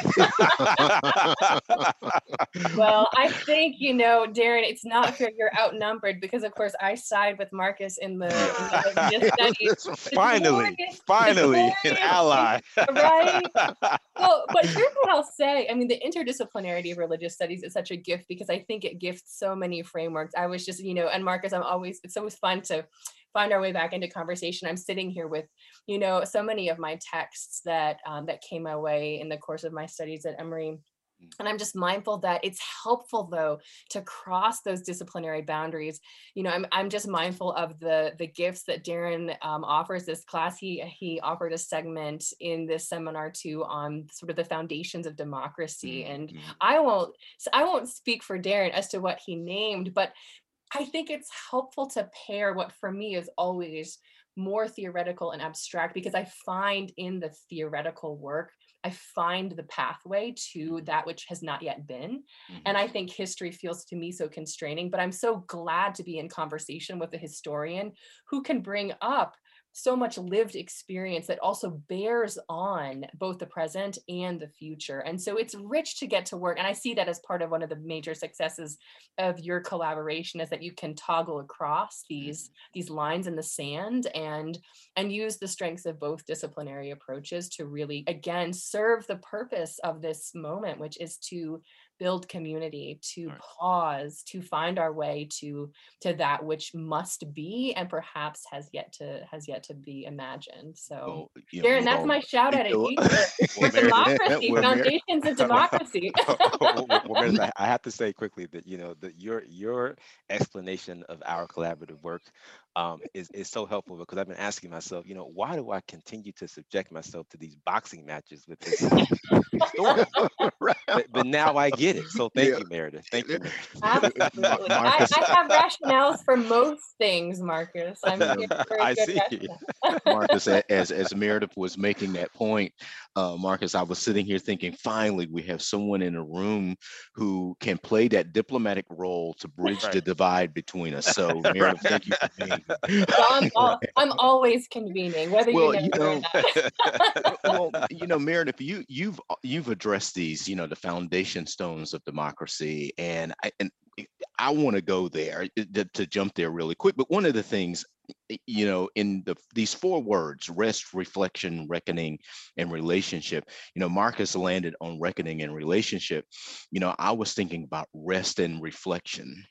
[SPEAKER 3] Well, I think, you know, Darren, it's not fair. You're outnumbered because, of course, I side with Marcus in the in
[SPEAKER 2] yeah.
[SPEAKER 3] the Leviticus studies.
[SPEAKER 1] That's right.
[SPEAKER 3] The
[SPEAKER 2] Finally,
[SPEAKER 3] glorious, the
[SPEAKER 2] finally, an
[SPEAKER 3] glorious,
[SPEAKER 2] ally.
[SPEAKER 3] right? Well, but here's what I'll say. I mean, the interdisciplinarity of religious studies is such a gift because I think it gifts so many frameworks. I was just, you know, and Marcus, I'm always, it's always fun to find our way back into conversation. I'm sitting here with, you know, so many of my texts that um, that came my way in the course of my studies at Emory. And I'm just mindful that it's helpful, though, to cross those disciplinary boundaries. You know, I'm, I'm just mindful of the, the gifts that Darren um, offers this class. He, he offered a segment in this seminar too on sort of the foundations of democracy. And
[SPEAKER 1] Mhm.
[SPEAKER 3] I won't, so I won't speak for Darren as to what he named, but I think it's helpful to pair what for me is always more theoretical and abstract, because I find in the theoretical work, I find the pathway to that which has not yet been. And I think history feels to me so constraining, but I'm so glad to be in conversation with a historian who can bring up so much lived experience that also bears on both the present and the future. And so it's rich to get to work. And I see that as part of one of the major successes of your collaboration, is that you can toggle across these these lines in the sand and and use the strengths of both disciplinary approaches to really, again, serve the purpose of this moment, which is to build community, to
[SPEAKER 1] Right.
[SPEAKER 3] pause, to find our way to to that which must be and perhaps has yet to has yet to be imagined. So
[SPEAKER 1] Well, you know,
[SPEAKER 3] Darren, that's
[SPEAKER 1] well,
[SPEAKER 3] my shout
[SPEAKER 1] you
[SPEAKER 3] out at
[SPEAKER 1] know,
[SPEAKER 3] you for,
[SPEAKER 2] Well,
[SPEAKER 3] for
[SPEAKER 2] Meredith,
[SPEAKER 3] democracy,
[SPEAKER 1] well, Mer-
[SPEAKER 3] foundations of democracy.
[SPEAKER 2] well, well, well, Meredith, I, I have to say quickly that, you know, that your your explanation of our collaborative work, um, is is so helpful, because I've been asking myself, you know, why do I continue to subject myself to these boxing matches with this historian?
[SPEAKER 1] right.
[SPEAKER 2] But but now I get it. So thank
[SPEAKER 1] Yeah.
[SPEAKER 2] you, Meredith. Thank you, Meredith.
[SPEAKER 1] Mar-
[SPEAKER 3] Absolutely. I,
[SPEAKER 1] Marcus,
[SPEAKER 3] I have rationales for most things, Marcus. I'm
[SPEAKER 1] yeah,
[SPEAKER 3] here for a
[SPEAKER 2] I
[SPEAKER 3] good
[SPEAKER 2] see.
[SPEAKER 3] rationale.
[SPEAKER 1] Marcus, a- as as Meredith was making that point, uh, Marcus, I was sitting here thinking, finally, we have someone in a room who can play that diplomatic role to bridge the
[SPEAKER 2] Right.
[SPEAKER 1] divide between us. So,
[SPEAKER 2] Right.
[SPEAKER 1] Meredith, thank you for being here.
[SPEAKER 3] Well, I'm, all, I'm always convening, whether you
[SPEAKER 1] Well,
[SPEAKER 3] know
[SPEAKER 1] you
[SPEAKER 3] it or
[SPEAKER 1] know,
[SPEAKER 3] not.
[SPEAKER 1] well, you know, Meredith, you you've you've addressed these, you know, the foundation stones of democracy, and I and I want to go there uh, to, to jump there really quick. But one of the things, you know, in the these four words: rest, reflection, reckoning, and relationship. You know, Marcus landed on reckoning and relationship. You know, I was thinking about rest and reflection.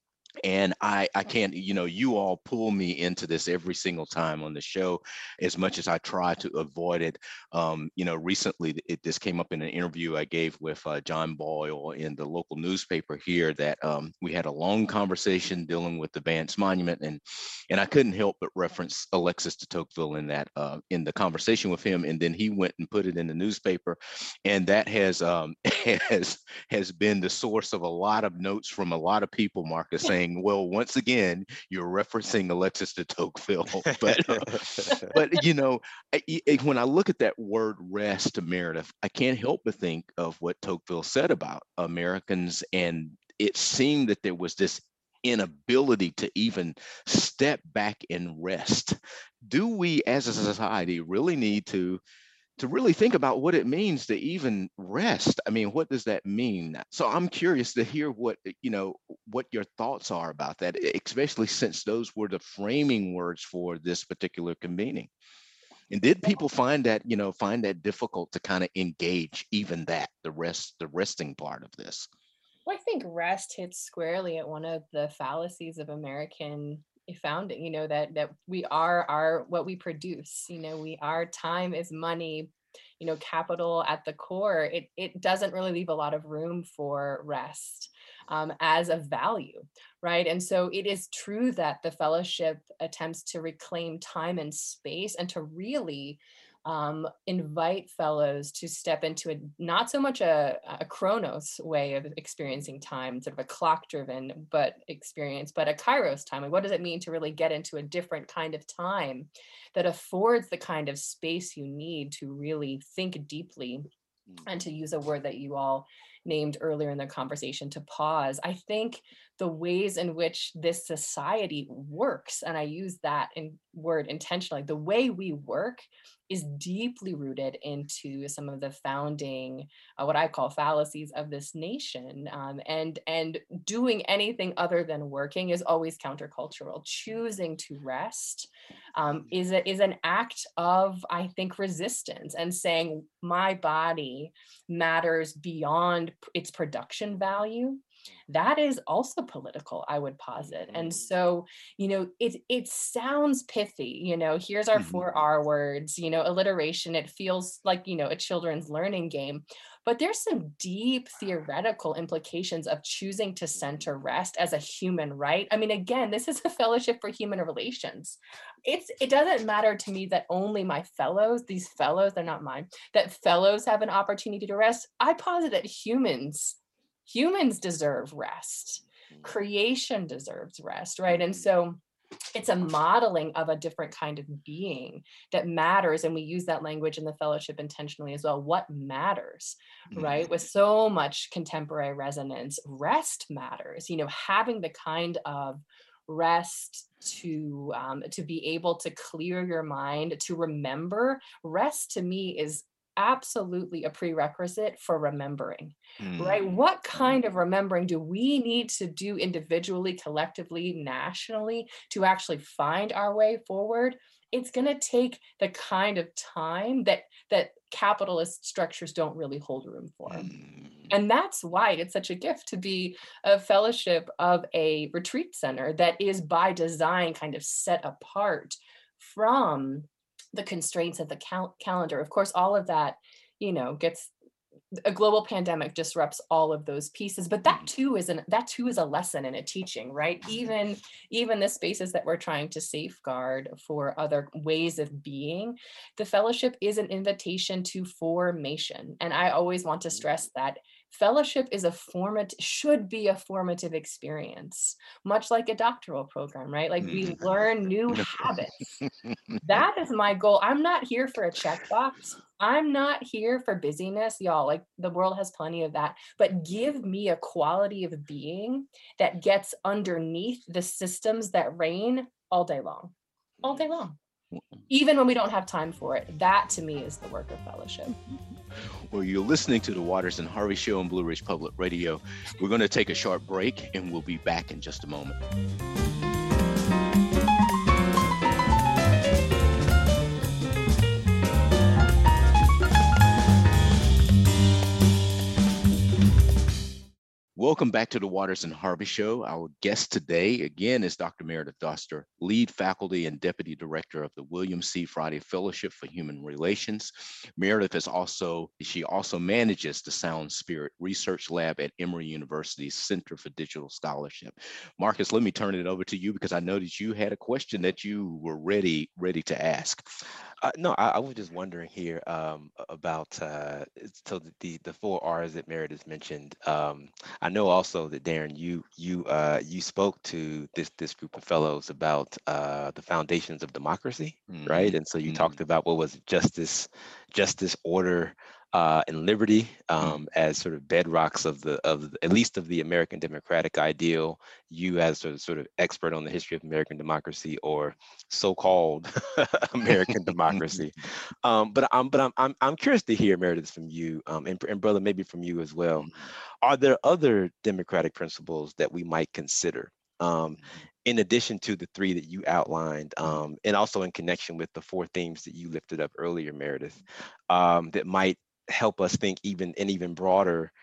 [SPEAKER 1] And I, I can't, you know, you all pull me into this every single time on the show, as much as I try to avoid it. Um, you know, recently it, this came up in an interview I gave with uh, John Boyle in the local newspaper here, that um, we had a long conversation dealing with the Vance Monument, and and I couldn't help but reference Alexis de Tocqueville in that uh, in the conversation with him, and then he went and put it in the newspaper, and that has um, has has been the source of a lot of notes from a lot of people, Marcus, saying, well, once again, you're referencing Alexis de Tocqueville. But, uh, but you know, I, I- when I look at that word rest, Meredith, I can't help but think of what Tocqueville said about Americans. And it seemed that there was this inability to even step back and rest. Do we as a society really need to to really think about what it means to even rest? I mean, what does that mean? So I'm curious to hear what, you know, what your thoughts are about that, e- especially since those were the framing words for this particular convening. And did people find that, you know, find that difficult to kind of engage even that, the rest, the resting part of this?
[SPEAKER 3] think rest hits squarely at one of the fallacies of American founding, you know, that that we are our what we produce, you know, we are time is money, you know, capital at the core. It it doesn't really leave a lot of room for rest um, as a value, right? And so it is true that the fellowship attempts to reclaim time and space and to really um, invite fellows to step into a not so much a, a chronos way of experiencing time, sort of a clock driven but experience, but a kairos time. Like, what does it mean to really get into a different kind of time that affords the kind of space you need to really think deeply, and to use a word that you all named earlier in the conversation, to pause? I think the ways in which this society works, and I use that in word intentionally, the way we work is deeply rooted into some of the founding, uh, what I call fallacies of this nation. Um, and, and doing anything other than working is always countercultural. Choosing to rest um, is, a, is an act of, I think, resistance, and saying my body matters beyond its production value. That is also political, I would posit. And so, you know, it it sounds pithy, you know, here's our four R words, you know, alliteration. It feels like, you know, a children's learning game, but there's some deep theoretical implications of choosing to center rest as a human right. I mean, again, this is a fellowship for human relations. It's it doesn't matter to me that only my fellows, these fellows, they're not mine, that fellows have an opportunity to rest. I posit that humans humans deserve rest. Creation deserves rest, right? And so it's a modeling of a different kind of being that matters. And we use that language in the fellowship intentionally as well. What matters, right? With so much contemporary resonance, rest matters, you know, having the kind of rest to um, to be able to clear your mind, to remember. Rest to me is absolutely a prerequisite for remembering,
[SPEAKER 1] Mm.
[SPEAKER 3] right? What kind of remembering do we need to do individually, collectively, nationally to actually find our way forward? It's going to take the kind of time that that capitalist structures don't really hold room for.
[SPEAKER 1] Mm.
[SPEAKER 3] And that's why it's such a gift to be a fellowship of a retreat center that is by design kind of set apart from the constraints of the cal- calendar. Of course, all of that, you know, gets a global pandemic disrupts all of those pieces, but that too is an that too is a lesson and a teaching, right? Even even the spaces that we're trying to safeguard for other ways of being, the fellowship is an invitation to formation. And I always want to stress that fellowship is a formative, should be a formative experience, much like a doctoral program, right? Like we learn new habits. That is my goal. I'm not here for a checkbox. I'm not here for busyness, y'all. Like the world has plenty of that. But give me a quality of being that gets underneath the systems that reign all day long, all day long, even when we don't have time for it. That to me is the work of fellowship.
[SPEAKER 1] Well, you're listening to the Waters and Harvey Show on Blue Ridge Public Radio. We're going to take a short break and we'll be back in just a moment. Welcome back to the Waters and Harvey Show. Our guest today, again, is Doctor Meredith Doster, lead faculty and deputy director of the William C. Friday Fellowship for Human Relations. Meredith is also, she also manages the Sound Spirit Research Lab at Emory University's Center for Digital Scholarship. Marcus, let me turn it over to you because I know that you had a question that you were ready, ready to ask.
[SPEAKER 2] Uh, no, I, I was just wondering here um, about uh, so the the four R's that Meredith mentioned. Um, I know also that Darren, you you uh, you spoke to this this group of fellows about uh, the foundations of democracy, mm-hmm. right? And so you mm-hmm. talked about what was justice, justice, order, uh, and liberty um, mm-hmm. as sort of bedrocks of the of the, at least of the American democratic ideal. You as a sort of expert on the history of American democracy or so-called American democracy. Um, but I'm but I'm I'm I'm curious to hear, Meredith, from you, um, and, and brother, maybe from you as well. Are there other democratic principles that we might consider? Um, in addition to the three that you outlined, um, and also in connection with the four themes that you lifted up earlier, Meredith, um, that might help us think even in even broader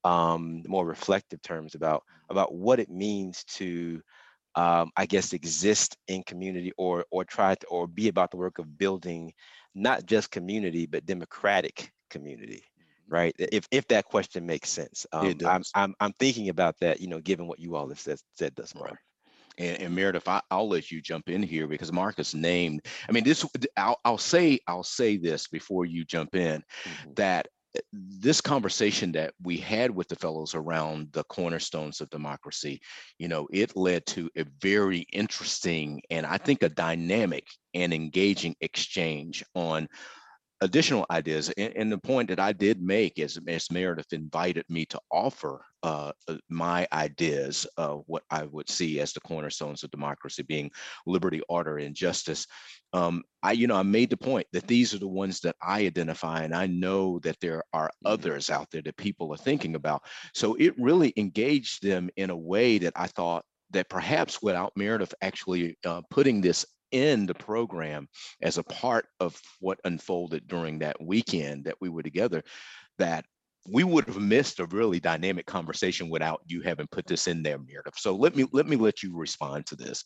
[SPEAKER 2] um, more reflective terms about about what it means to, um, I guess, exist in community, or or try to, or be about the work of building not just community but democratic community, right? If if that question makes sense,
[SPEAKER 1] It
[SPEAKER 2] um, I'm
[SPEAKER 1] does.
[SPEAKER 2] I'm I'm thinking about that, you know, given what you all have said said thus far.
[SPEAKER 1] Right. And, and Meredith, I, I'll let you jump in here because Marcus named. I mean, this. I'll, I'll say. I'll say this before you jump in,
[SPEAKER 2] Mhm.
[SPEAKER 1] that this conversation that we had with the fellows around the cornerstones of democracy, you know, it led to a very interesting and I think a dynamic and engaging exchange on additional ideas. And, and the point that I did make is, as Meredith invited me to offer uh, uh, my ideas of what I would see as the cornerstones of democracy being liberty, order, and justice. Um, I, you know, I made the point that these are the ones that I identify, and I know that there are others out there that people are thinking about. So it really engaged them in a way that I thought that perhaps without Meredith actually uh, putting this in the program as a part of what unfolded during that weekend that we were together, that we would have missed a really dynamic conversation without you having put this in there, Meredith. So let me let me let you respond to this.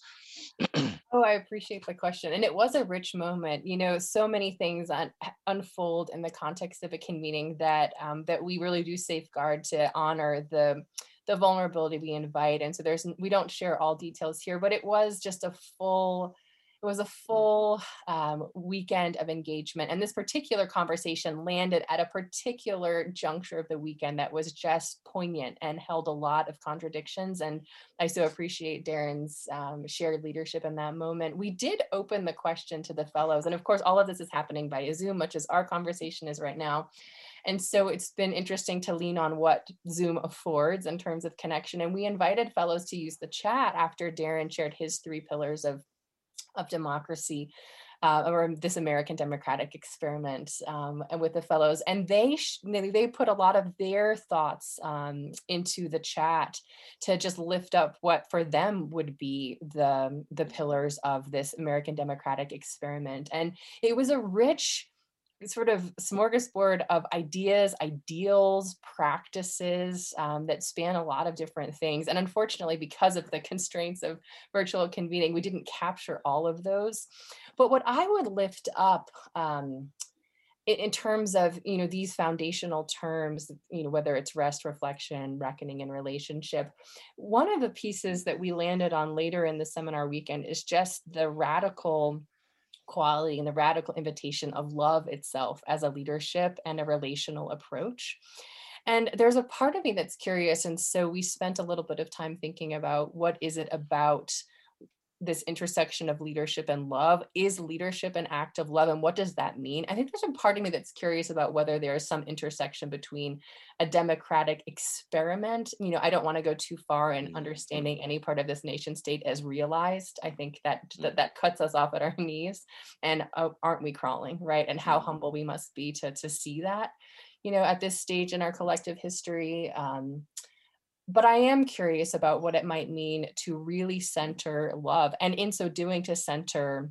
[SPEAKER 3] Oh, I appreciate the question. And it was a rich moment. You know, so many things un- unfold in the context of a convening that um, that we really do safeguard to honor the the vulnerability we invite. And so there's we don't share all details here, but it was just a full it was a full um, weekend of engagement. And this particular conversation landed at a particular juncture of the weekend that was just poignant and held a lot of contradictions. And I so appreciate Darren's um, shared leadership in that moment. We did open the question to the fellows. And of course, all of this is happening via Zoom, much as our conversation is right now. And so it's been interesting to lean on what Zoom affords in terms of connection. And we invited fellows to use the chat after Darren shared his three pillars of of democracy, uh, or this American democratic experiment, um, and with the fellows, and they sh- they they put a lot of their thoughts um, into the chat to just lift up what for them would be the the pillars of this American democratic experiment, and it was a rich sort of smorgasbord of ideas, ideals, practices um, that span a lot of different things. And unfortunately, because of the constraints of virtual convening, we didn't capture all of those. But what I would lift up um, in, in terms of, you know, these foundational terms, you know, whether it's rest, reflection, reckoning, and relationship, one of the pieces that we landed on later in the seminar weekend is just the radical quality and the radical invitation of love itself as a leadership and a relational approach. And there's a part of me that's curious. And so we spent a little bit of time thinking about what is it about this intersection of leadership and love? Is leadership an act of love? And what does that mean? I think there's a part of me that's curious about whether there is some intersection between a democratic experiment. You know, I don't want to go too far in understanding any part of this nation state as realized. I think that that, that cuts us off at our knees. And uh, aren't we crawling, right? And how humble we must be to, to see that, you know, at this stage in our collective history. Um, but I am curious about what it might mean to really center love, and in so doing, to center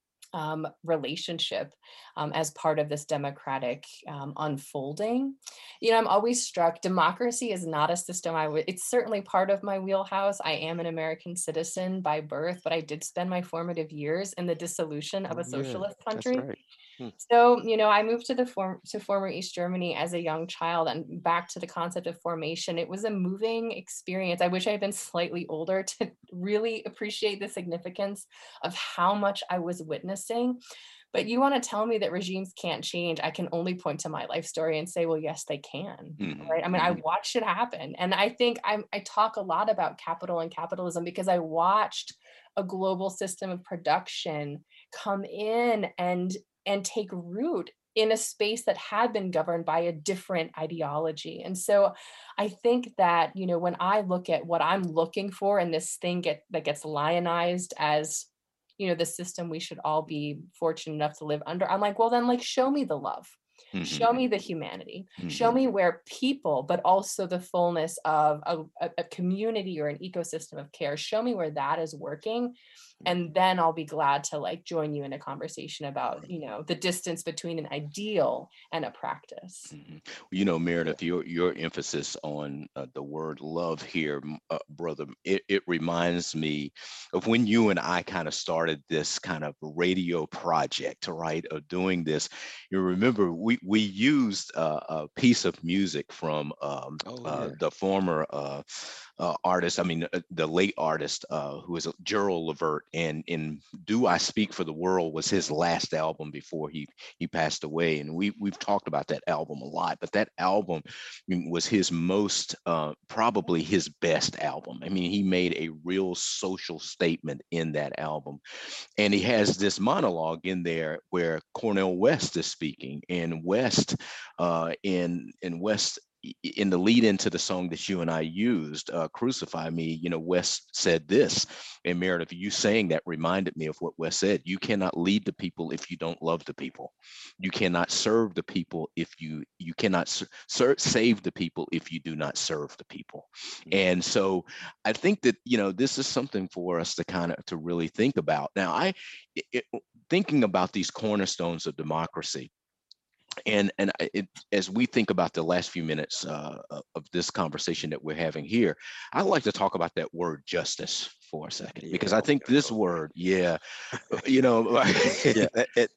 [SPEAKER 3] um, relationship um, as part of this democratic um, unfolding. You know, I'm always struck, democracy is not a system I would, it's certainly part of my wheelhouse. I am an American citizen by birth, but I did spend my formative years in the dissolution of
[SPEAKER 2] Oh,
[SPEAKER 3] a
[SPEAKER 2] yeah,
[SPEAKER 3] socialist
[SPEAKER 2] that's
[SPEAKER 3] country.
[SPEAKER 2] right. Hmm.
[SPEAKER 3] So, you know, I moved to the form to former East Germany as a young child, and back to the concept of formation. It was a moving experience. I wish I had been slightly older to really appreciate the significance of how much I was witnessing. But you want to tell me that regimes can't change? I can only point to my life story and say, well, yes, they can.
[SPEAKER 1] Mhm,
[SPEAKER 3] Right? I mean, I
[SPEAKER 1] mhm.
[SPEAKER 3] watched it happen. And I think I'm, I talk a lot about capital and capitalism because I watched a global system of production come in and and take root in a space that had been governed by a different ideology. And so I think that, you know, when I look at what I'm looking for in this thing get, that gets lionized as, you know, the system we should all be fortunate enough to live under, I'm like, well, then like, show me the love.
[SPEAKER 1] Mhm,
[SPEAKER 3] Show me the humanity. Show
[SPEAKER 1] mhm.
[SPEAKER 3] me where people, but also the fullness of a, a, a community or an ecosystem of care. Show me where that is working. and then I'll be glad to like join you in a conversation about, you know, the distance between an ideal and a practice.
[SPEAKER 1] Mm-hmm. You know, Meredith, your your emphasis on uh, the word love here, m- uh, brother, it, it reminds me of when you and I kind of started this kind of radio project, right, of doing this. You remember we we used uh, a piece of music from um,
[SPEAKER 2] Oh
[SPEAKER 1] uh,
[SPEAKER 2] yeah.
[SPEAKER 1] the former uh, uh, artist, I mean, uh, the late artist uh, who is Gerald Levert, and in "Do I Speak for the World" was his last album before he he passed away, and we we've talked about that album a lot. But that album was his most, uh, probably his best album. I mean, he made a real social statement in that album, and he has this monologue in there where Cornel West is speaking, and West, uh, in in West. In the lead into the song that you and I used, uh, Crucify Me, you know, West said this. And Meredith, you saying that reminded me of what West said. You cannot lead the people if you don't love the people. You cannot serve the people if you, you cannot ser- save the people if you do not serve the people. And so I think that, you know, this is something for us to kind of, to really think about. Now, I, it, thinking about these cornerstones of democracy, and and it, as we think about the last few minutes uh, of this conversation that we're having here, I'd like to talk about that word justice for a second,
[SPEAKER 2] Yeah.
[SPEAKER 1] because I
[SPEAKER 2] Oh,
[SPEAKER 1] think
[SPEAKER 2] yeah,
[SPEAKER 1] this
[SPEAKER 2] okay.
[SPEAKER 1] word, yeah, you know,
[SPEAKER 2] Yeah. It, it,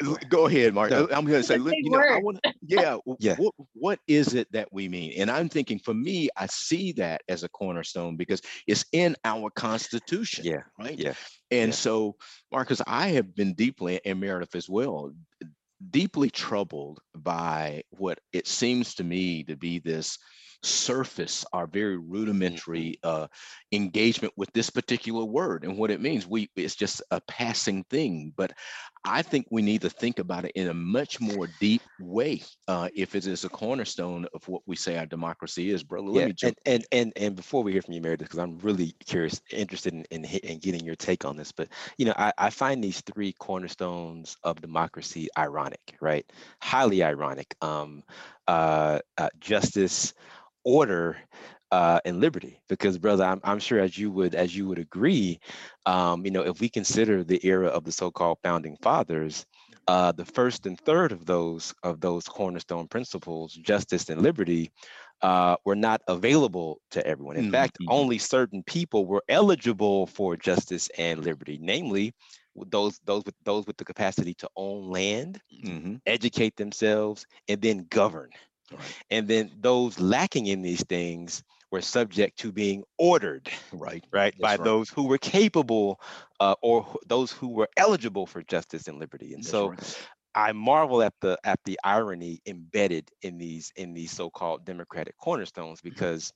[SPEAKER 1] go ahead, Mark.
[SPEAKER 2] no.
[SPEAKER 1] I'm going to
[SPEAKER 3] It's a
[SPEAKER 1] say, look,
[SPEAKER 3] big
[SPEAKER 1] you know, I
[SPEAKER 3] word.
[SPEAKER 1] want to, yeah,
[SPEAKER 2] Yeah.
[SPEAKER 1] what what is it that we mean? And I'm thinking, for me, I see that as a cornerstone because it's in our Constitution,
[SPEAKER 2] Yeah.
[SPEAKER 1] right?
[SPEAKER 2] Yeah.
[SPEAKER 1] And
[SPEAKER 2] Yeah.
[SPEAKER 1] so, Marcus, I have been deeply, and Meredith as well, deeply troubled by what it seems to me to be this surface, our very
[SPEAKER 2] Mhm.
[SPEAKER 1] rudimentary uh, engagement with this particular word and what it means. We it's just a passing thing, but I think we need to think about it in a much more deep way uh, if it is a cornerstone of what we say our democracy is, brother. Let
[SPEAKER 2] Yeah,
[SPEAKER 1] me jump
[SPEAKER 2] and
[SPEAKER 1] in
[SPEAKER 2] and and and before we hear from you, Meredith, because I'm really curious, interested in in, hi- in getting your take on this. But you know, I, I find these three cornerstones of democracy ironic, right? Highly ironic. Um, uh, uh, justice, order, uh, and liberty. Because, brother, I'm I'm sure as you would as you would agree, um, you know, if we consider the era of the so-called founding fathers. Uh, the first and third of those of those cornerstone principles, justice and liberty, uh, were not available to everyone. In
[SPEAKER 1] Mhm,
[SPEAKER 2] fact,
[SPEAKER 1] mhm,
[SPEAKER 2] only certain people were eligible for justice and liberty, namely those those with those with the capacity to own land,
[SPEAKER 1] mhm.
[SPEAKER 2] educate themselves, and then govern.
[SPEAKER 1] Right,
[SPEAKER 2] And then those lacking in these things were subject to being ordered,
[SPEAKER 1] right.
[SPEAKER 2] right, by
[SPEAKER 1] That's right.
[SPEAKER 2] those who were capable uh, or wh- those who were eligible for justice and liberty. And
[SPEAKER 1] That's
[SPEAKER 2] so
[SPEAKER 1] right.
[SPEAKER 2] I marvel at the at the irony embedded in these in these so-called democratic cornerstones, because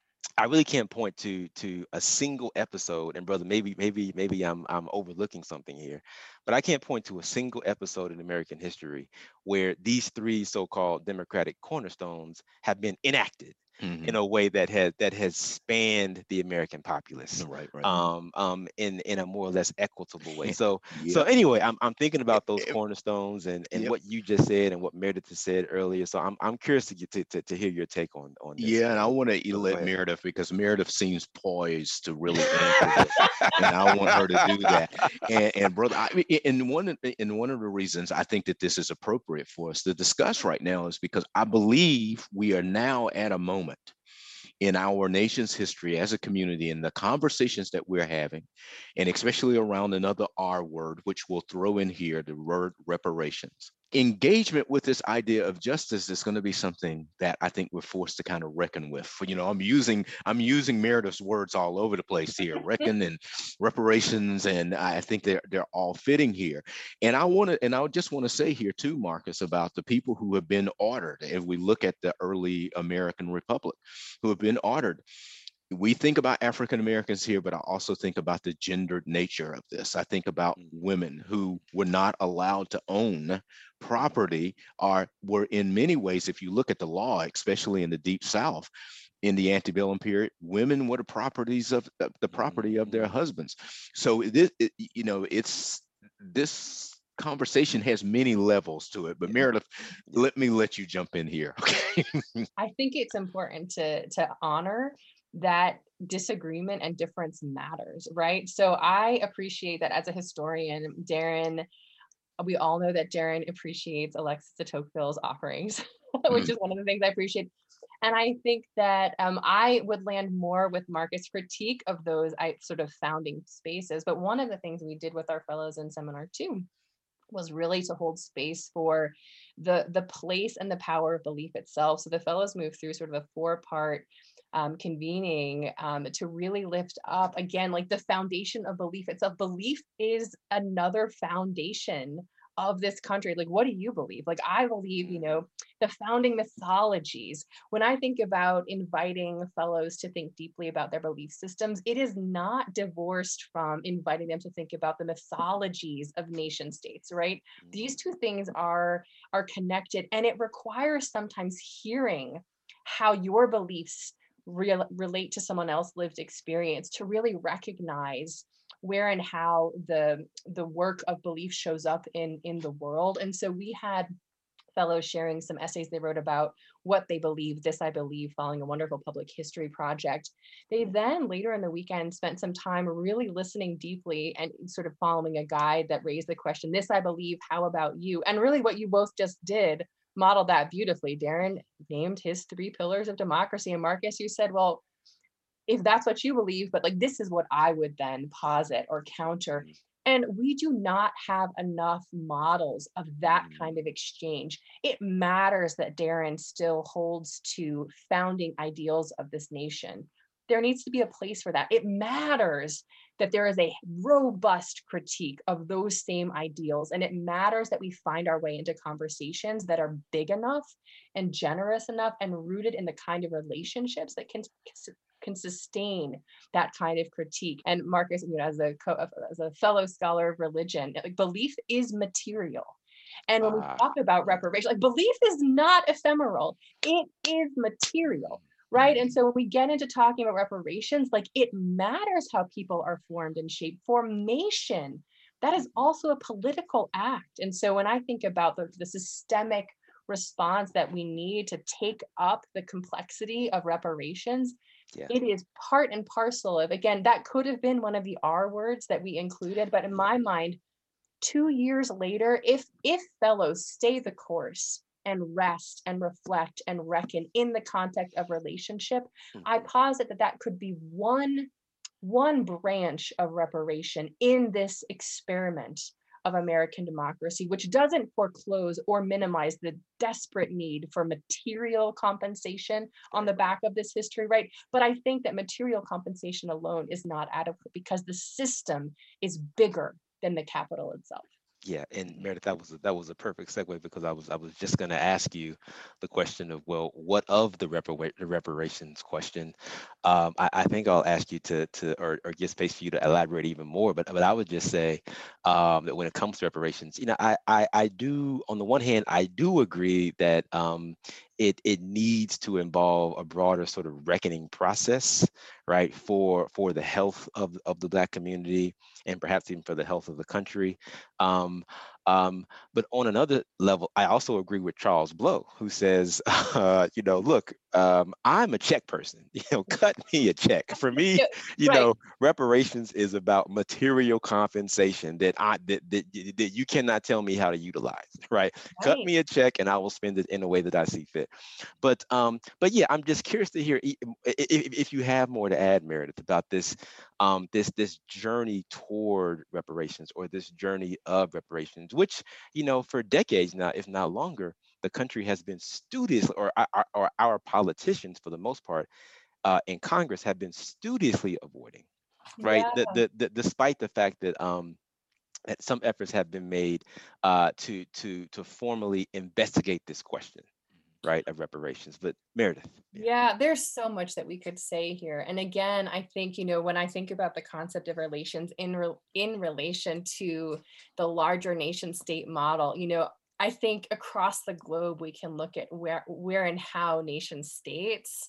[SPEAKER 2] I really can't point to to a single episode. And brother, maybe maybe maybe I'm I'm overlooking something here, but I can't point to a single episode in American history where these three so-called democratic cornerstones have been enacted in
[SPEAKER 1] Mhm.
[SPEAKER 2] a way that has that has spanned the American populace,
[SPEAKER 1] Right, right.
[SPEAKER 2] um, um, in in a more or less equitable way. So so
[SPEAKER 1] Yep.
[SPEAKER 2] anyway, I'm I'm thinking
[SPEAKER 1] Eh,
[SPEAKER 2] about those
[SPEAKER 1] eh,
[SPEAKER 2] cornerstones and and
[SPEAKER 1] Yep.
[SPEAKER 2] what you just said and what Meredith has said earlier. So I'm I'm curious to get to to, to hear your take on on this.
[SPEAKER 1] Yeah, and I
[SPEAKER 2] Um,
[SPEAKER 1] want to
[SPEAKER 2] brother, go
[SPEAKER 1] let
[SPEAKER 2] ahead.
[SPEAKER 1] Meredith, because Meredith seems poised to really answer this, and I want her to do that. And, and brother, I mean, and one of the- and one of the reasons I think that this is appropriate for us to discuss right now is because I believe we are now at a moment in our nation's history as a community, and the conversations that we're having, and especially around another R word, which we'll throw in here, the word reparations. Engagement with this idea of justice is going to be something that I think we're forced to kind of reckon with. You know, I'm using I'm using Meredith's words all over the place here, reckon and reparations, and I think they're they're all fitting here. And I want to, and I just want to say here too, Marcus, about the people who have been ordered. If we look at the early American Republic, who have been ordered, we think about African Americans here, but I also think about the gendered nature of this. I think about
[SPEAKER 2] Mm,
[SPEAKER 1] women who were not allowed to own property, or were in many ways, if you look at the law, especially in the Deep South, in the antebellum period, women were the properties of of the property of their
[SPEAKER 2] mm,
[SPEAKER 1] husbands. So this, it, you know, it's this conversation has many levels to it. But
[SPEAKER 2] yeah,
[SPEAKER 1] Meredith,
[SPEAKER 2] yeah,
[SPEAKER 1] let me let you jump in here. Okay.
[SPEAKER 3] I think it's important to to honor that disagreement and difference matters, right? So I appreciate that as a historian, Darren, we all know that Darren appreciates Alexis de Tocqueville's offerings, which is one of the things I appreciate. And I think that um, I would land more with Marcus' critique of those I, sort of founding spaces. But one of the things we did with our fellows in seminar two was really to hold space for the, the place and the power of belief itself. So the fellows moved through sort of a four-part um, convening um, to really lift up, again, like the foundation of belief itself. Belief is another foundation of this country. Like, what do you believe? Like, I believe, you know, the founding mythologies. When I think about inviting fellows to think deeply about their belief systems, it is not divorced from inviting them to think about the mythologies of nation states, right? These two things are, are connected, and it requires sometimes hearing how your beliefs re- relate to someone else's lived experience to really recognize where and how the the work of belief shows up in in the world. And so we had fellows sharing some essays they wrote about what they believe, this I believe, following a wonderful public history project. They then later in the weekend spent some time really listening deeply and sort of following a guide that raised the question, this I believe, how about you? And really what you both just did modeled that beautifully. Darren named his three pillars of democracy, and Marcus, you said, well, if that's what you believe, but like, this is what I would then posit or counter. And we do not have enough models of that kind of exchange. It matters that Darren still holds to founding ideals of this nation. There needs to be a place for that. It matters that there is a robust critique of those same ideals. And it matters that we find our way into conversations that are big enough and generous enough and rooted in the kind of relationships that can can sustain that kind of critique. And Marcus, you know, as a co- as a fellow scholar of religion, like, belief is material. And when we
[SPEAKER 2] Ah,
[SPEAKER 3] talk about reparation, like, belief is not ephemeral; it is material, right? And so when we get into talking about reparations, like, it matters how people are formed and shaped. Formation, that is also a political act. And so when I think about the, the systemic response that we need to take up the complexity of reparations,
[SPEAKER 2] yeah.
[SPEAKER 3] it is part and parcel of, again, that could have been one of the R words that we included, but in my mind, two years later, if if fellows stay the course and rest and reflect and reckon in the context of relationship, I posit that that could be one one branch of reparation in this experiment of American democracy, which doesn't foreclose or minimize the desperate need for material compensation on the back of this history, right? But I think that material compensation alone is not adequate because the system is bigger than the capital itself.
[SPEAKER 2] Yeah, and Meredith, that was a, that was a perfect segue because I was I was just going to ask you the question of, well, what of the, repara- the reparations question? Um, I, I think I'll ask you to to or, or get space for you to elaborate even more. But but I would just say um, that when it comes to reparations, you know, I, I I do, on the one hand, I do agree that um, it it needs to involve a broader sort of reckoning process, right, for for the health of of the Black community and perhaps even for the health of the country. Um, um, but on another level, I also agree with Charles Blow, who says, uh, you know, look, um, I'm a check person. You know, cut me a check. For me,
[SPEAKER 3] Yeah,
[SPEAKER 2] you
[SPEAKER 3] right.
[SPEAKER 2] know, reparations is about material compensation that I that, that that you cannot tell me how to utilize. Right? Cut
[SPEAKER 3] Right.
[SPEAKER 2] me a check, and I will spend it in a way that I see fit. But um, but yeah, I'm just curious to hear if, if you have more to add, Meredith, about this um, this this journey toward reparations or this journey of reparations, which, you know, for decades now, if not longer, the country has been studiously, or our, or our politicians, for the most part, uh, in Congress, have been studiously avoiding, right?
[SPEAKER 3] Yeah.
[SPEAKER 2] The, the, the, despite the fact that um, that some efforts have been made uh, to to to formally investigate this question, right, of reparations. But Meredith, yeah.
[SPEAKER 3] Yeah, there's so much that we could say here. And again, I think, you know, when I think about the concept of relations in re- in relation to the larger nation state model, you know, I think across the globe we can look at where where and how nation states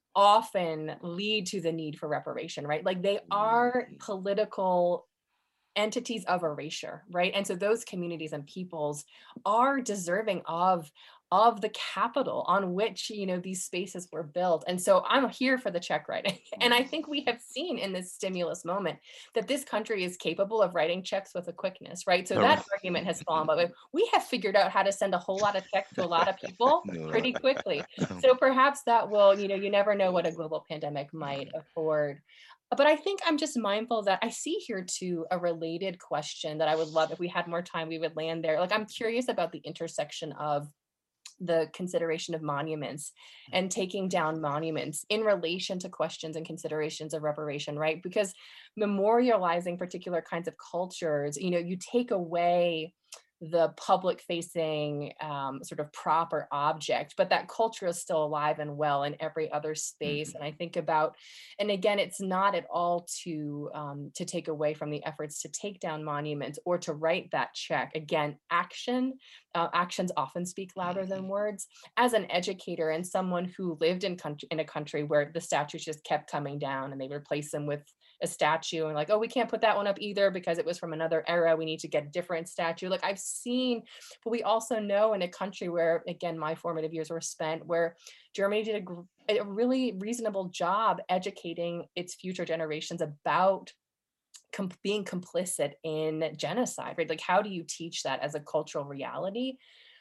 [SPEAKER 3] often lead to the need for reparation, right? Like, they are political entities of erasure, right? And so those communities and peoples are deserving of of the capital on which, you know, these spaces were built. And so I'm here for the check writing. And I think we have seen in this stimulus moment that this country is capable of writing checks with a quickness, right? So that argument has fallen, but we have figured out how to send a whole lot of checks to a lot of people pretty quickly. So perhaps that will, you know, you never know what a global pandemic might afford. But I think I'm just mindful that I see here too a related question that I would love, if we had more time, we would land there. Like, I'm curious about the intersection of the consideration of monuments and taking down monuments in relation to questions and considerations of reparation, right? Because memorializing particular kinds of cultures, you know, you take away the public facing um, sort of proper object, but that culture is still alive and well in every other space. Mm-hmm. And I think about, and again, it's not at all to um, to take away from the efforts to take down monuments or to write that check. Again, action, uh, actions often speak louder mm-hmm. than words. As an educator and someone who lived in country in a country where the statues just kept coming down and they replace them with a statue and like, oh, we can't put that one up either because it was from another era. We need to get a different statue. Like I've seen, but we also know in a country where, again, my formative years were spent, where Germany did a, a really reasonable job educating its future generations about com- being complicit in genocide, right? Like, how do you teach that as a cultural reality?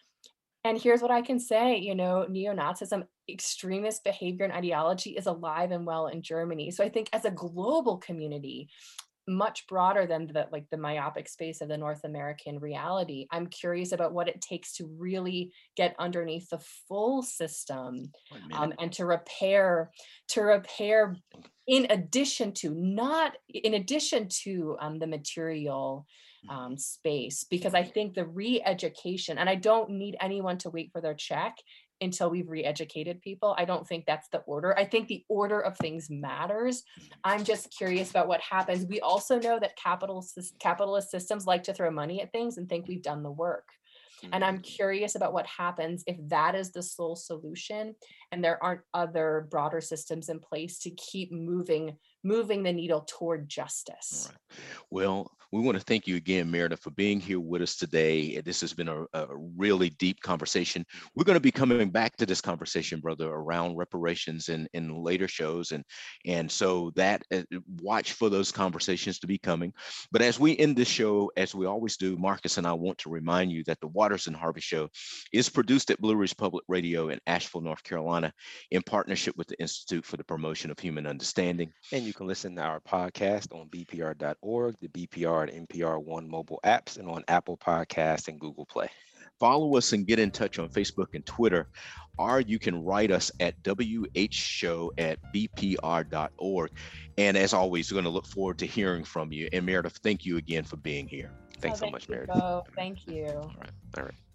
[SPEAKER 3] And here's what I can say, you know, neo-Nazism, extremist behavior and ideology is alive and well in Germany. So I think as a global community, much broader than the like the myopic space of the North American reality, I'm curious about what it takes to really get underneath the full system um, and to repair, to repair in addition to, not in addition to um, the material Um, space, because I think the re-education, and I don't need anyone to wait for their check until we've re-educated people. I don't think that's the order. I think the order of things matters. I'm just curious about what happens. We also know that capitalist, capitalist systems like to throw money at things and think we've done the work. And I'm curious about what happens if that is the sole solution and there aren't other broader systems in place to keep moving moving the needle toward justice.
[SPEAKER 1] Right. Well, we want to thank you again, Meredith, for being here with us today. This has been a, a really deep conversation. We're going to be coming back to this conversation, brother, around reparations in, in later shows. And, and so that uh, watch for those conversations to be coming. But as we end this show, as we always do, Marcus and I want to remind you that the Waters and Harvey Show is produced at Blue Ridge Public Radio in Asheville, North Carolina, in partnership with the Institute for the Promotion of Human Understanding.
[SPEAKER 2] And you can listen to our podcast on B P R dot org, the B P R and N P R One mobile apps, and on Apple Podcasts and Google Play.
[SPEAKER 1] Follow us and get in touch on Facebook and Twitter, or you can write us at W H show at B P R dot org. And as always, we're going to look forward to hearing from you. And Meredith, thank you again for being here.
[SPEAKER 2] Thanks
[SPEAKER 3] oh,
[SPEAKER 2] so much,
[SPEAKER 3] you,
[SPEAKER 2] Meredith.
[SPEAKER 3] Bo. Thank you.
[SPEAKER 2] All right. All right.